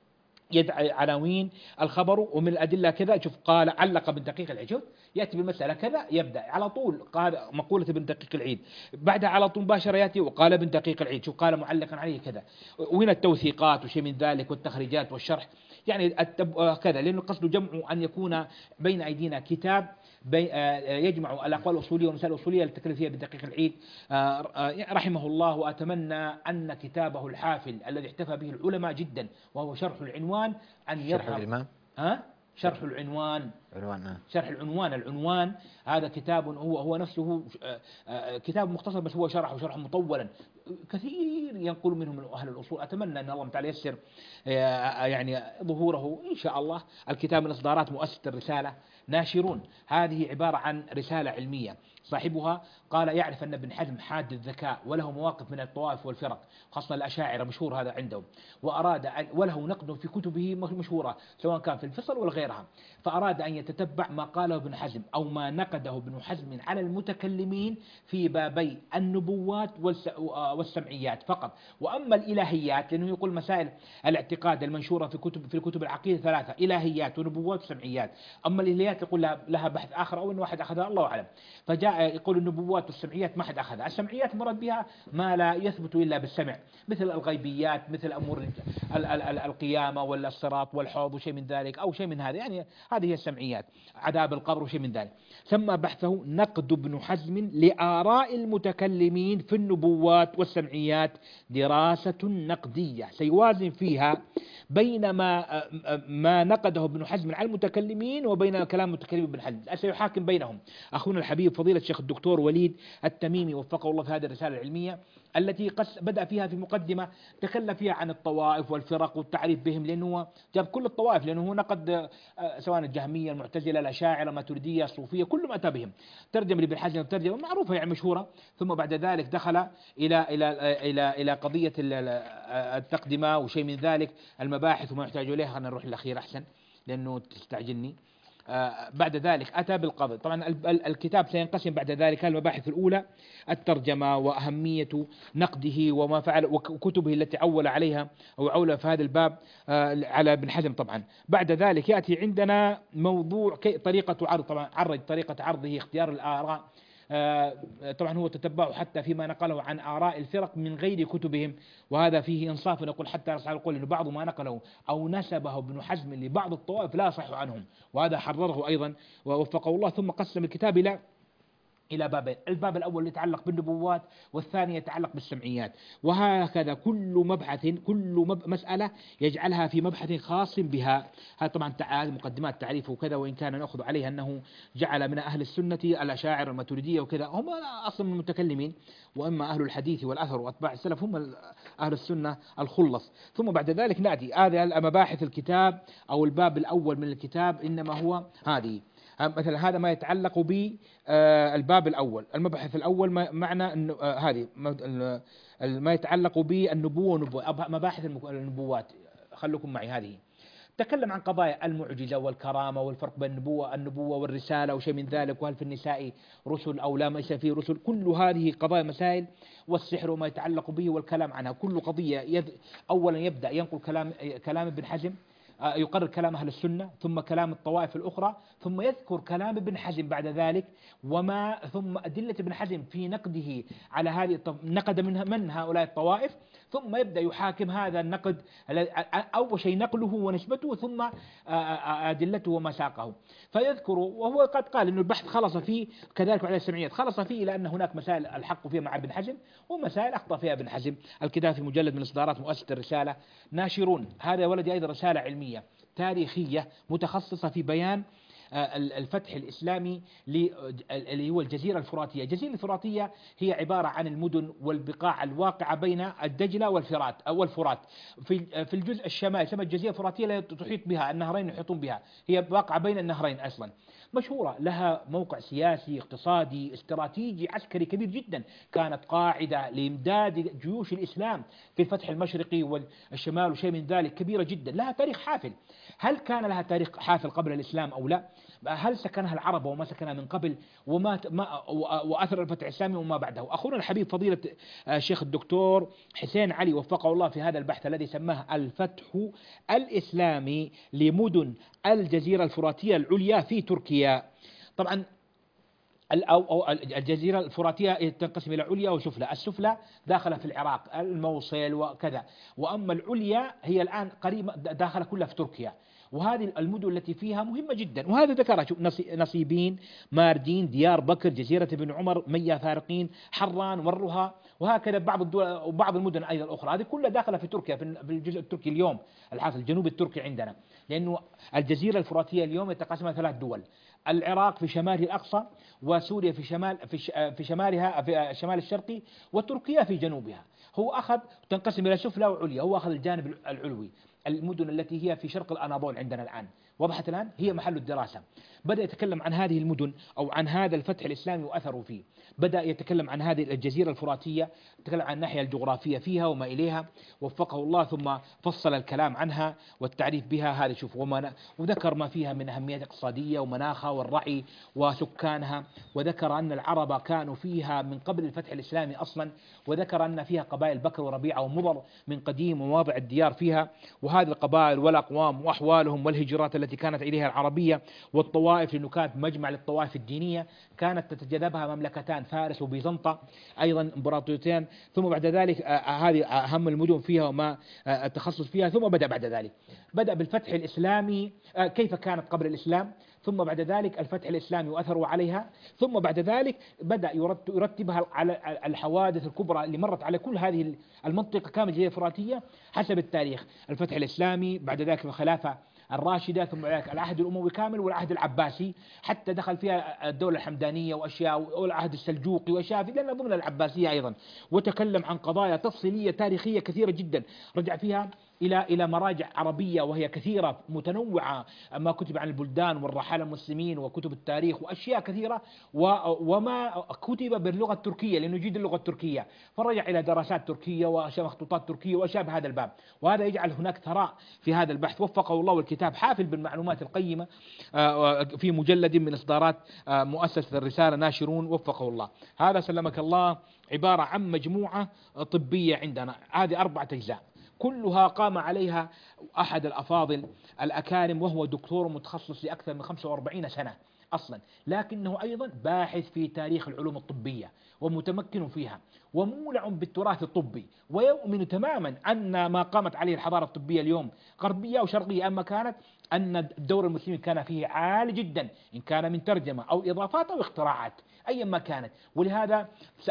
[SPEAKER 3] يدعي عناوين الخبر ومن الأدلة كذا، شوف قال علق ابن دقيق العيد يأتي بالمسألة كذا يبدأ على طول قال مقولة ابن دقيق العيد، بعدها على طول مباشرة يأتي وقال ابن دقيق العيد، شوف قال معلقا عليه كذا، وهنا التوثيقات وشيء من ذلك والتخريجات والشرح يعني التب... كذا، لأنه قصده جمع أن يكون بين أيدينا كتاب بي... يجمع الأقوال الأصولية والمسائل الأصولية التي تكلم فيها ابن دقيق العيد رحمه الله. وأتمنى أن كتابه الحافل الذي احتفى به العلماء جدا وهو شرح العنوان أن يظهر. ها؟ شرح العنوان
[SPEAKER 2] عنوان
[SPEAKER 3] شرح العنوان العنوان هذا كتاب هو هو نفسه كتاب مختصر، بس هو شرحه شرح مطولا كثير ينقل منه من أهل الأصول. أتمنى أن الله تعالى ييسر يعني ظهوره إن شاء الله. الكتاب من إصدارات مؤسسة الرسالة ناشرون، هذه عبارة عن رسالة علمية صاحبها قال يعرف أن ابن حزم حاد الذكاء وله مواقف من الطوائف والفرق خاصة الأشاعرة مشهور هذا عندهم، وأراد أن وله نقد في كتبه مشهورة سواء كان في الفصل ولا غيرها، فأراد أن يتتبع ما قاله ابن حزم أو ما نقده ابن حزم على المتكلمين في بابي النبوات والسمعيات فقط. وأما الإلهيات لأنه يقول مسائل الاعتقاد المنشورة في كتب في الكتب العقيدة ثلاثة إلهيات ونبوات وسمعيات، أما الإلهيات يقول لها, لها بحث آخر أو أن واحد أخذها الله أعلم. فجاء يقول النبوات والسمعيات ما حد أخذها، السمعيات مراد بها ما لا يثبت إلا بالسمع مثل الغيبيات مثل أمور ال ال ال القيامة ولا الصراط والحوض وشيء من ذلك أو شيء من هذا، يعني هذه هي السمعيات عذاب القبر وشيء من ذلك. سمى بحثه نقد ابن حزم لآراء المتكلمين في النبوات والسمعيات دراسة نقدية سيوازن فيها بين ما ما نقده ابن حزم على المتكلمين وبين كلام المتكلم ابن حزم، سيحاكم بينهم. أخونا الحبيب فضيلة الشيخ الدكتور وليد التميمي وفقه الله في هذه الرسالة العلمية التي قص بدأ فيها في مقدمة تكلم فيها عن الطوائف والفرق والتعريف بهم، لأنه جاب كل الطوائف، لأنه هو نقد سواء الجهمية المعتزلة الأشاعرة الماتريدية الصوفية كل ما أتى بهم، ترجم لابن حزم ترجمة معروفة يعني مشهورة. ثم بعد ذلك دخل إلى إلى إلى إلى قضية التقدمة وشيء من ذلك المباحث وما يحتاج إليها. خلينا نروح الأخير أحسن لأنه تستعجلني. آه بعد ذلك أتى بالقبض. طبعا الكتاب سينقسم بعد ذلك المباحث الأولى الترجمة وأهمية نقده وما فعل وكتبه التي عول عليها أو عول في هذا الباب آه على ابن حزم. طبعا بعد ذلك يأتي عندنا موضوع طريقة عرض، طبعا عرض طريقة عرضه اختيار الآراء. آه طبعا هو تتبعه حتى فيما نقله عن آراء الفرق من غير كتبهم، وهذا فيه إنصاف. نقول حتى أصحاب القول أن بعض ما نقله أو نسبه ابن حزم لبعض الطوائف لا يصح عنهم، وهذا حرره أيضا ووفقه الله. ثم قسم الكتاب إلى إلى بابين، الباب الأول يتعلق بالنبوات والثاني يتعلق بالسمعيات، وهكذا كل مبحث كل مب... مسألة يجعلها في مبحث خاص بها. هذا طبعا هذه مقدمات تعريف وكذا، وإن كان نأخذ عليها أنه جعل من أهل السنة الأشاعر الماتريدية وكذا هم أصلا من المتكلمين، وأما أهل الحديث والأثر وأتباع السلف هم أهل السنة الخلص. ثم بعد ذلك نأتي هذه مباحث الكتاب أو الباب الأول من الكتاب إنما هو هذه مثلا هذا ما يتعلق بالباب الأول المبحث الأول معنى أن هذه ما يتعلق بالنبوة ونبوة مباحث النبوات. خلوكم معي هذه تكلم عن قضايا المعجزة والكرامة والفرق بين النبوة النبوة والرسالة وشيء من ذلك، وهل في النساء رسل أو لا ليس فيه رسل، كل هذه قضايا مسائل، والسحر وما يتعلق به والكلام عنها. كل قضية يد أولا يبدأ ينقل كلام كلام ابن حزم يقرر كلام أهل السنة ثم كلام الطوائف الأخرى ثم يذكر كلام ابن حزم بعد ذلك وما ثم أدلة ابن حزم في نقده على هذه نقد من من هؤلاء الطوائف ثم يبدأ يحاكم هذا النقد أول شيء نقله ونسبته ثم أدلته وما ساقه فيذكر وهو قد قال إنه البحث خلص فيه كذلك على السمعيات خلص فيه إلى أن هناك مسائل الحق فيها مع ابن حزم ومسائل أخطأ فيها ابن حزم. الكتاب في مجلد من إصدارات مؤسسة الرسالة ناشرون. هذا ولد أيضا رسالة علمية تاريخية متخصصة في بيان الفتح الإسلامي اللي هو الجزيرة الفراتية. الجزيرة الفراتية هي عبارة عن المدن والبقاع الواقعة بين الدجلة والفرات أو الفرات في في الجزء الشمالي يسمى الجزيرة الفراتية لا تحيط بها النهرين يحيطون بها هي واقعة بين النهرين أصلا مشهورة لها موقع سياسي اقتصادي استراتيجي عسكري كبير جدا كانت قاعدة لإمداد جيوش الإسلام في الفتح المشرقي والشمال وشيء من ذلك كبيرة جدا لها تاريخ حافل. هل كان لها تاريخ حافل قبل الإسلام أو لا؟ هل سكنها العرب وما سكنها من قبل وما ما وأثر الفتح الإسلامي وما بعده؟ أخونا الحبيب فضيلة الشيخ الدكتور حسين علي وفقه الله في هذا البحث الذي سماه الفتح الإسلامي لمدن الجزيرة الفراتية العليا في تركيا. طبعا أو الجزيرة الفراتية تنقسم إلى عليا وسفلى. السفلى داخلة في العراق الموصل وكذا وأما العليا هي الآن قريبة داخلة كلها في تركيا وهذه المدن التي فيها مهمة جدا وهذا ذكرها نصيبين ماردين ديار بكر جزيرة بن عمر ميا فارقين حران والرها وهكذا بعض الدول وبعض المدن أيضا الأخرى هذه كلها داخلة في تركيا في الجزء التركي اليوم الحاصل الجنوب التركي عندنا لأنه الجزيرة الفراتية اليوم يتقسمها ثلاث دول العراق في شمال الأقصى وسوريا في شمال في في شمالها في الشمال الشرقي وتركيا في جنوبها. هو أخذ تنقسم إلى سفلى وعليا هو أخذ الجانب العلوي المدن التي هي في شرق الأناضول عندنا الآن وضحت الآن هي محل الدراسة. بدأ يتكلم عن هذه المدن أو عن هذا الفتح الإسلامي وأثره فيه. بدأ يتكلم عن هذه الجزيرة الفراتية يتكلم عن الناحية الجغرافية فيها وما إليها وفقه الله ثم فصل الكلام عنها والتعريف بها هذا شوف وما وذكر ما فيها من أهمية اقتصادية ومناخها والرعي وسكانها وذكر أن العرب كانوا فيها من قبل الفتح الإسلامي أصلا وذكر أن فيها قبائل بكر وربيعة ومضر من قديم ومواضع الديار فيها وهذه القبائل والأقوام وأحوالهم والهجرات التي كانت إليها العربية والطوائف لأنه كانت مجمع للطوائف الدينية كانت تتجنبها مملكتان فارس وبيزنطة أيضا امبراطوريتين ثم بعد ذلك هذه أهم المدن فيها وما التخصص فيها ثم بدأ بعد ذلك بدأ بالفتح الإسلامي كيف كانت قبل الإسلام ثم بعد ذلك الفتح الإسلامي وأثره عليها ثم بعد ذلك بدأ يرتبها على الحوادث الكبرى اللي مرت على كل هذه المنطقة كاملة الجزيرة الفراتية حسب التاريخ الفتح الإسلامي بعد ذلك الخلافة الراشدة ثم العهد الأموي كامل والعهد العباسي حتى دخل فيها الدولة الحمدانية وأشياء والعهد السلجوقي وأشياء في لأنها ضمن العباسية أيضا وتكلم عن قضايا تفصيلية تاريخية كثيرة جدا رجع فيها إلى إلى مراجع عربية وهي كثيرة متنوعة ما كتب عن البلدان والرحالة المسلمين وكتب التاريخ وأشياء كثيرة وما كتب باللغة التركية لأنه يجيد اللغة التركية فرجع إلى دراسات تركية وأشياء مخطوطات تركية وأشياء بهذا الباب وهذا يجعل هناك ثراء في هذا البحث وفقه الله والكتاب حافل بالمعلومات القيمة في مجلد من إصدارات مؤسسة الرسالة ناشرون وفقه الله. هذا سلمك الله عبارة عن مجموعة طبية عندنا هذه أربعة أجزاء كلها قام عليها أحد الأفاضل الأكارم وهو دكتور متخصص لأكثر من خمسة وأربعين سنة أصلا لكنه أيضا باحث في تاريخ العلوم الطبية ومتمكن فيها ومولع بالتراث الطبي ويؤمن تماما أن ما قامت عليه الحضارة الطبية اليوم غربية أو شرقية أما كانت أن الدور المسلمي كان فيه عالي جدا إن كان من ترجمة أو إضافات أو اختراعات أيا ما كانت ولهذا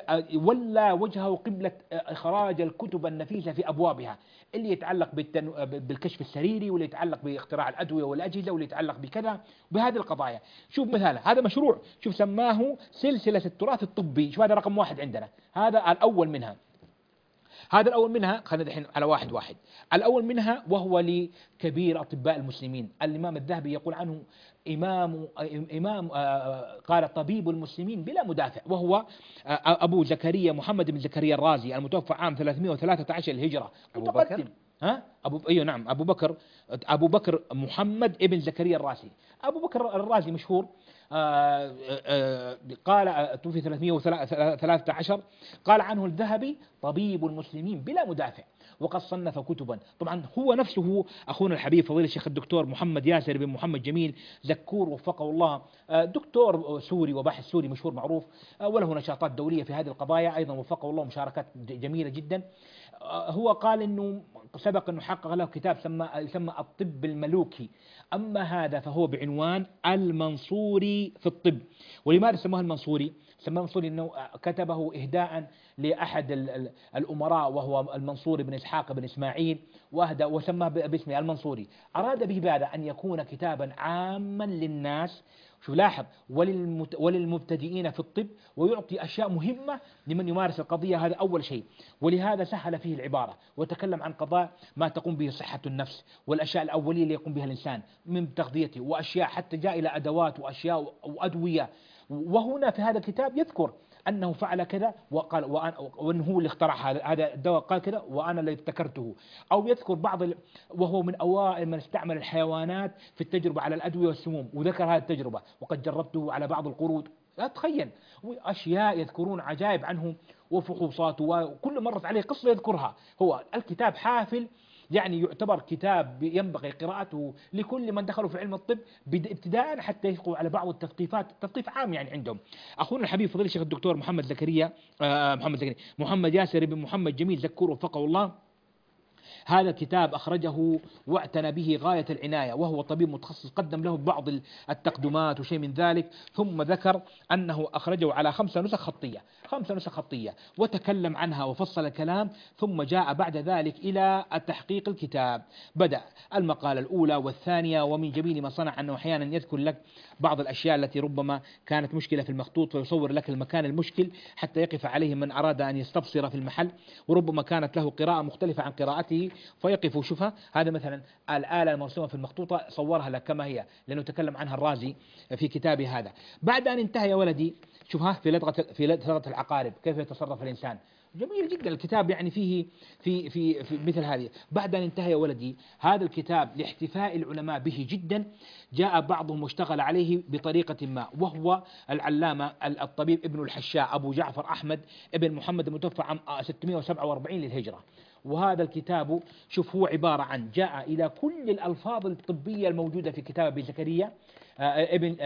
[SPEAKER 3] ولا وجهه قبلة إخراج الكتب النفيسة في أبوابها اللي يتعلق بالكشف السريري واللي يتعلق باختراع الأدوية والأجهزة واللي يتعلق بكذا بهذه القضايا. شوف مثلا هذا مشروع شوف سماه سلسلة التراث الطبي شوف هذا رقم واحد عندنا هذا الأول منها هذا الأول منها خلينا دحين على واحد واحد الأول منها وهو لكبير أطباء المسلمين الإمام الذهبي يقول عنه إمام إمام قال طبيب المسلمين بلا مدافع وهو أبو زكريا محمد بن زكريا الرازي المتوفى عام ثلاثمائة وثلاثة عشر الهجرة
[SPEAKER 2] أبو بكر
[SPEAKER 3] ها أبو أيوه نعم أبو بكر أبو بكر محمد ابن زكريا الرازي. أبو بكر الرازي مشهور آه، آه، قال توفي ثلاثمئة وثلاثة عشر، قال عنه الذهبي طبيب المسلمين بلا مدافع، وقد صنف كتبا. طبعا هو نفسه أخونا الحبيب فضيلة الشيخ الدكتور محمد ياسر بن محمد جميل زكور وفقه الله، آه، دكتور سوري وباحث سوري مشهور معروف، آه، وله نشاطات دولية في هذه القضايا أيضا وفقه الله، مشاركات جميلة جدا. آه، هو قال أنه سبق أنه حقق له كتاب سمى يسمى الطب الملوكي، أما هذا فهو بعنوان المنصوري في الطب. ولماذا سماه المنصوري؟ سماه المنصوري أنه كتبه إهداء لأحد الأمراء وهو المنصور بن إسحاق بن إسماعيل، وأهدى وسماه باسمه المنصوري. أراد به بهذا أن يكون كتابا عاما للناس، شو لاحظ، وللمبتدئين في الطب، ويعطي أشياء مهمة لمن يمارس القضية، هذا أول شيء. ولهذا سهل فيه العبارة وتكلم عن قضاء ما تقوم به صحة النفس، والأشياء الأولية اللي يقوم بها الإنسان من تغذيته، وأشياء حتى جاء إلى أدوات وأشياء وأدوية. وهنا في هذا الكتاب يذكر أنه فعل كذا وقال وأنه هو اللي اخترع هذا الدواء قال كذا وأنا اللي ابتكرته، أو يذكر بعض ال... وهو من أوائل من استعمل الحيوانات في التجربة على الأدوية والسموم، وذكر هذه التجربة وقد جربته على بعض القرود. لا تخيل، وأشياء يذكرون عجائب عنه وفحوصات، وكل مرت عليه قصة يذكرها. هو الكتاب حافل، يعني يعتبر كتاب ينبغي قراءته لكل من دخلوا في علم الطب ابتداء حتى يلقوا على بعض التثقيفات، تثقيف عام يعني عندهم. أخونا الحبيب فضيلة الشيخ الدكتور محمد زكريا آه محمد زكريا محمد ياسر بن محمد جميل زكور وفقه الله، هذا الكتاب أخرجه واعتنى به غاية العناية، وهو طبيب متخصص قدم له بعض التقدمات وشيء من ذلك، ثم ذكر أنه أخرجه على خمسة نسخ خطية خمسة نسخ خطية وتكلم عنها وفصل الكلام، ثم جاء بعد ذلك إلى تحقيق الكتاب. بدأ المقالة الأولى والثانية، ومن جميل ما صنع أنه أحيانا يذكر لك بعض الأشياء التي ربما كانت مشكلة في المخطوط، فيصور لك المكان المشكل حتى يقف عليه من أراد أن يستبصر في المحل، وربما كانت له قراءة مختلفة عن قراءته فيقف وشوفها. هذا مثلا الآلة المرسومة في المخطوطة صورها لك كما هي، لأنه تكلم عنها الرازي في كتابه هذا. بعد أن انتهى يا ولدي، شوفها في لدغة في لدغة العقارب كيف يتصرف الإنسان، جميل جدا الكتاب، يعني فيه في في في مثل هذه. بعد أن انتهى يا ولدي هذا الكتاب لاحتفاء العلماء به جدا، جاء بعضهم واشتغل عليه بطريقة ما، وهو العلامة الطبيب ابن الحشاء أبو جعفر أحمد ابن محمد المتوفى عام ستمئة وسبعة وأربعين للهجرة. وهذا الكتاب شوف هو عبارة عن جاء إلى كل الألفاظ الطبية الموجودة في كتاب ابن زكريا ابن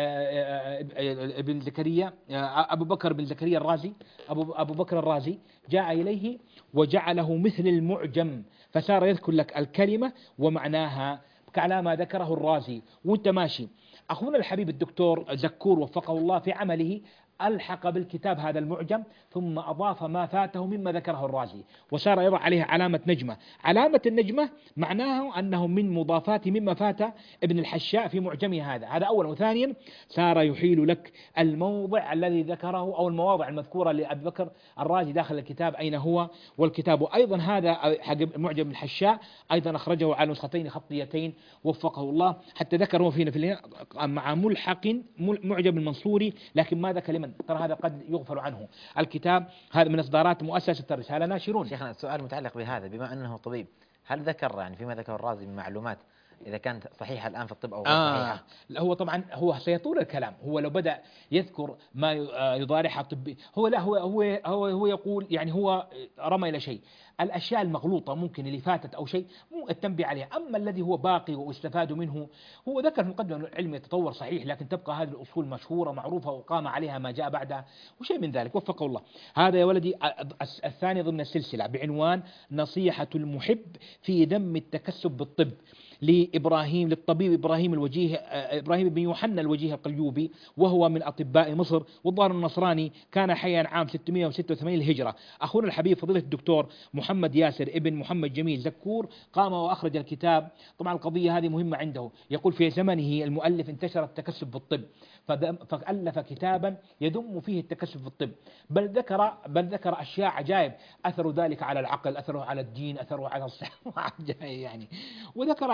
[SPEAKER 3] ابن زكريا أبو بكر بن زكريا الرازي أبو أبو بكر الرازي، جاء إليه وجعله مثل المعجم، فصار يذكر لك الكلمة ومعناها على ما ذكره الرازي وانت ماشي. أخونا الحبيب الدكتور زكور وفقه الله في عمله ألحق بالكتاب هذا المعجم، ثم أضاف ما فاته مما ذكره الرازي، وصار يضع عليها علامة نجمة. علامة النجمة معناه أنه من مضافات مما فات ابن الحشاء في معجمه هذا. هذا أولا. وثانيا صار يحيل لك الموضع الذي ذكره أو المواضع المذكورة لأبي بكر الرازي داخل الكتاب أين هو. والكتاب أيضا هذا حق معجم ابن الحشاء أيضا أخرجه على نسختين خطيتين وفقه الله، حتى ذكره فينا في مع ملحق معجم المنصوري، لكن ما ذكر لمن، ترى هذا قد يغفل عنه. الكتاب هذا من إصدارات مؤسسة الرسالة ناشرون.
[SPEAKER 2] شيخنا السؤال متعلق بهذا، بما أنه طبيب، هل ذكر يعني فيما ذكر الرازي من معلومات إذا كانت صحيحة الآن في الطب أو غير
[SPEAKER 3] آه
[SPEAKER 2] صحيحة؟
[SPEAKER 3] هو طبعا هو سيطول الكلام، هو لو بدأ يذكر ما يضارعها الطبي، هو لا هو هو هو هو يقول يعني هو رمى إلى شيء، الأشياء المغلوطة ممكن اللي فاتت أو شيء مو التنبيه عليها، أما الذي هو باقي واستفادوا منه هو ذكر في مقدمة أن العلم يتطور صحيح، لكن تبقى هذه الأصول مشهورة معروفة وقام عليها ما جاء بعدها وشيء من ذلك وفقه الله. هذا يا ولدي الثاني ضمن السلسلة بعنوان نصيحة المحب في ذم التكسب بالطب، لإبراهيم للطبيب إبراهيم الوجيه إبراهيم بن يوحنا الوجيه القليوبي، وهو من أطباء مصر والظاهر النصراني، كان حيا عام ستمئة وستة وثمانين للهجرة. أخونا الحبيب فضيلة الدكتور محمد ياسر ابن محمد جميل زكور قام وأخرج الكتاب. طبعا القضية هذه مهمة عنده، يقول في زمنه المؤلف انتشر التكسب بالطب، فألف كتابا يذم فيه التكسب في الطب، بل ذكر بل ذكر أشياء عجائب، أثر ذلك على العقل، أثره على الدين، أثره على الصحة يعني، وذكر أشياء سبحان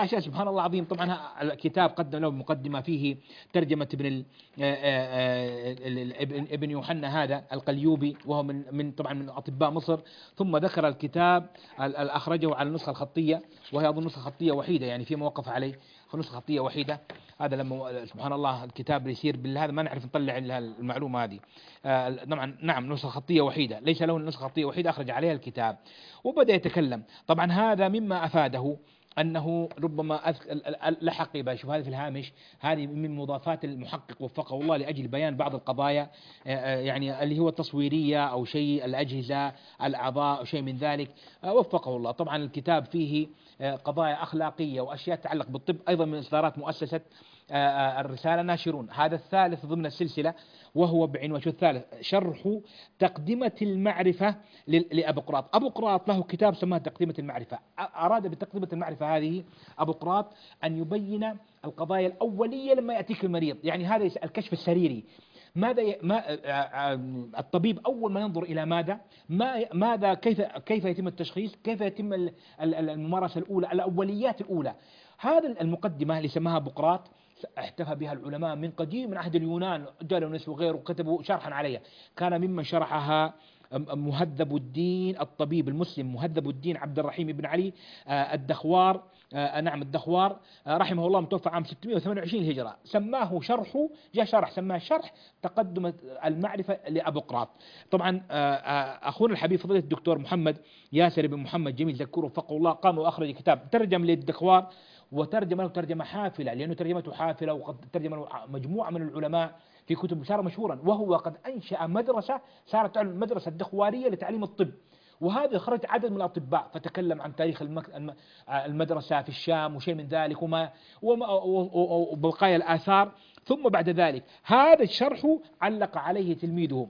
[SPEAKER 3] سبحان الله العظيم. طبعا الكتاب قدم له مقدمة فيه ترجمة ابن ال- آه، آه، آه، ابن ابن يوحنا هذا القليوبي، وهو من من طبعا من أطباء مصر. ثم ذكر الكتاب ال- ال- أخرجه على النسخة الخطية، وهي أظن نسخة خطية وحيدة، يعني في موقف عليه نسخة خطية وحيدة. هذا لما سبحان الله الكتاب يصير بالهذا ما نعرف نطلع لها المعلومة هذه. آه، طبعا نعم نسخة خطية وحيدة، ليس له نسخة خطية وحيدة أخرج عليها الكتاب. وبدأ يتكلم. طبعا هذا مما أفاده أنه ربما أذك- ال- ال- لحق يبقى شوف هذا في الهامش، هذه من مضافات المحقق وفقه الله لأجل بيان بعض القضايا، آه، آه، يعني اللي هو التصويرية أو شيء الأجهزة الأعضاء أو شيء من ذلك، آه، وفقه الله. طبعا الكتاب فيه آه، قضايا أخلاقية وأشياء تتعلق بالطب، أيضا من إصدارات مؤسسة آه، آه، الرسالة ناشرون. هذا الثالث ضمن السلسلة، وهو بعنوان شو الثالث؟ شرح تقدمة المعرفة لل- لأبقراط. أبقراط له كتاب سماه تقدمة المعرفة. أ- أراد بتقدمة المعرفة هذه أبقراط أن يبين القضايا الأولية لما يأتيك المريض، يعني هذا يس- الكشف السريري. ماذا ي... ما آ- آ- الطبيب أول ما ينظر إلى ماذا ما ماذا كيف كيف يتم التشخيص، كيف يتم ال- ال- الممارسة الأولى، الأوليات الأولى. هذا المقدمة اللي سماها بقراط احتفى بها العلماء من قديم، من عهد اليونان، جالونس وغيره كتبوا شرحا عليها. كان ممن شرحها مهذب الدين الطبيب المسلم مهذب الدين عبد الرحيم بن علي آه، الدخوار، آه، نعم الدخوار، آه، رحمه الله، متوفى عام ستمائة وثمانية وعشرين الهجرة. سماه شرحه، جاء شرح سماه شرح تقدم المعرفة لأبقراط. طبعا آه، آه، أخونا الحبيب فضيلة الدكتور محمد ياسر بن محمد جميل ذكور وفقه الله قام وأخرج كتاب ترجم للدخوار، وترجم له ترجمة حافلة، لأنه ترجمته حافلة، وقد ترجم له مجموعة من العلماء في كتب، صار مشهورا. وهو قد أنشأ مدرسة صارت تعلم المدرسة الدخوارية لتعليم الطب، وهذا خرج عدد من الأطباء، فتكلم عن تاريخ المك- الم- المدرسة في الشام وشيء من ذلك، وما وما- وبقايا الآثار. ثم بعد ذلك هذا الشرح علق عليه تلميذه،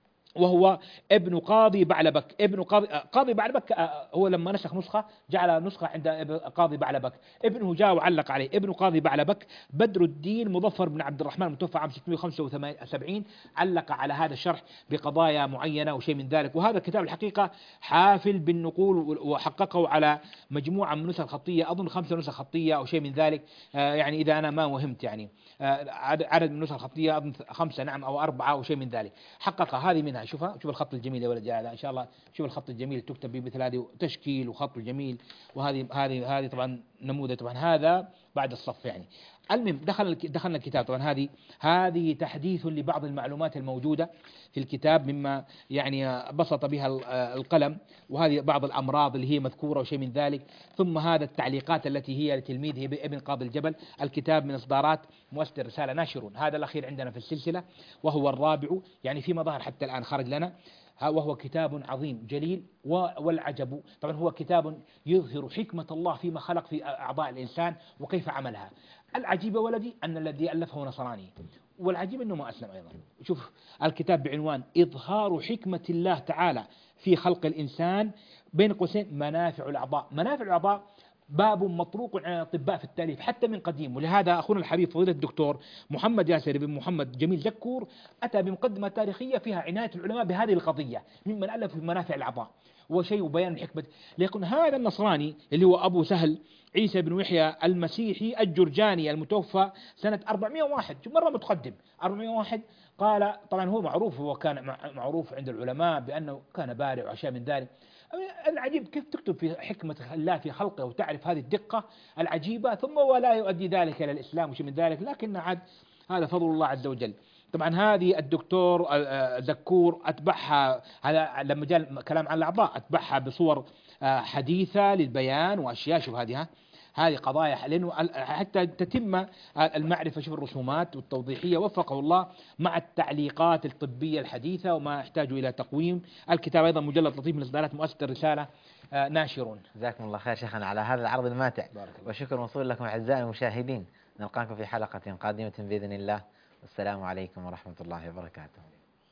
[SPEAKER 3] وهو ابن قاضي بعلبك. ابن قاضي قاضي بعلبك آه، هو لما نسخ نسخة جعل نسخة عند اب- قاضي بعلبك، ابنه جاء وعلق عليه. ابن قاضي بعلبك بدر الدين مظفر بن عبد الرحمن، متوفى عام ستمائة وخمسة وسبعين، علق على هذا الشرح بقضايا معينة وشيء من ذلك. وهذا الكتاب الحقيقة حافل بالنقول، وحققه على مجموعة من نسخ خطية، أظن خمسة نسخ خطية أو شيء من ذلك، آه، يعني إذا أنا ما وهمت، يعني آه، عدد عدد من النسخ الخطية أظن خمسة نعم أو أربعة أو شيء من ذلك، حققها. هذه منها، شوفها، شوف الخط الجميل يا ولد يا علاء، إن شاء الله شوف الخط الجميل تكتب به مثل هذه، تشكيل وخط جميل. وهذه هذه هذه طبعا نموذج، طبعا هذا بعد الصف يعني. المهم دخل دخلنا الكتاب. طبعا هذه هذه تحديث لبعض المعلومات الموجودة في الكتاب مما يعني بسط بها ال- القلم، وهذه بعض الأمراض اللي هي مذكورة وشيء من ذلك. ثم هذا التعليقات التي هي لتلميذه ابن قاضي الجبل. الكتاب من إصدارات مؤسسة الرسالة ناشرون، هذا الأخير عندنا في السلسلة، وهو الرابع، يعني فيما ظهر حتى الآن خرج لنا. ها وهو كتاب عظيم جليل. و- والعجب طبعا هو كتاب يظهر حكمة الله فيما خلق في أعضاء الإنسان وكيف عملها. العجيب يا ولدي أن الذي ألفه نصراني، والعجيب أنه ما أسلم أيضا. شوف الكتاب بعنوان إظهار حكمة الله تعالى في خلق الإنسان، بين قوسين منافع الأعضاء. منافع الأعضاء باب مطروق على الأطباء في التاليف حتى من قديم، ولهذا أخونا الحبيب فضيلة الدكتور محمد ياسر بن محمد جميل ذكور أتى بمقدمة تاريخية فيها عناية العلماء بهذه القضية ممن ألف في منافع الأعضاء وشيء بيان الحكمة. ليكن هذا النصراني اللي هو أبو سهل عيسى بن يحيى المسيحي الجرجاني المتوفى سنة أربعمائة وواحد، شوف مرة متقدم أربعمائة وواحد، قال طبعا هو معروف، هو كان مع- معروف عند العلماء بأنه كان بارع وأشياء من ذلك. العجيب كيف تكتب في حكمة الله في خلقه وتعرف هذه الدقة العجيبة، ثم ولا يؤدي ذلك إلى الإسلام وشيء من ذلك، لكن عاد هذا فضل الله عز وجل. طبعا هذه الدكتور آه، ذكور أتبعها هذا لما جاء كلام عن الأعضاء أتبعها بصور آه، حديثة للبيان وأشياء. شوف هذه ها هذه قضايا، لأنه حتى تتم المعرفة، شوف الرسومات والتوضيحية وفقه الله مع التعليقات الطبية الحديثة وما يحتاج إلى تقويم. الكتاب أيضا مجلد لطيف من إصدارات مؤسسة الرسالة آه، ناشرون.
[SPEAKER 2] جزاكم الله خير شيخنا على هذا العرض الماتع،
[SPEAKER 3] بارك الله.
[SPEAKER 2] وشكر موصول لكم أعزائي المشاهدين. نلقاكم في حلقة قادمة بإذن الله، والسلام عليكم ورحمة الله وبركاته.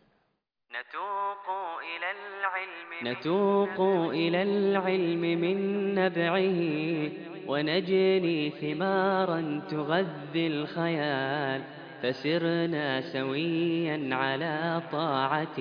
[SPEAKER 1] نتوق إلى العلم نتوق إلى العلم من نبعه، ونجني ثمارا تغذي الخيال، فسرنا سويا على طاعة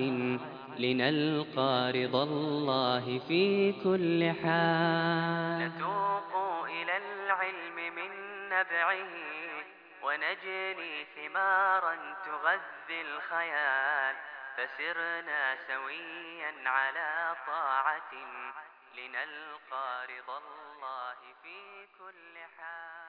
[SPEAKER 1] لنلقى رضا الله في كل حال. نتوق إلى العلم من نبعه ونجني ثمارا تغذي الخيال، فسرنا سويا على طاعة لنلقى رضا الله في كل حال.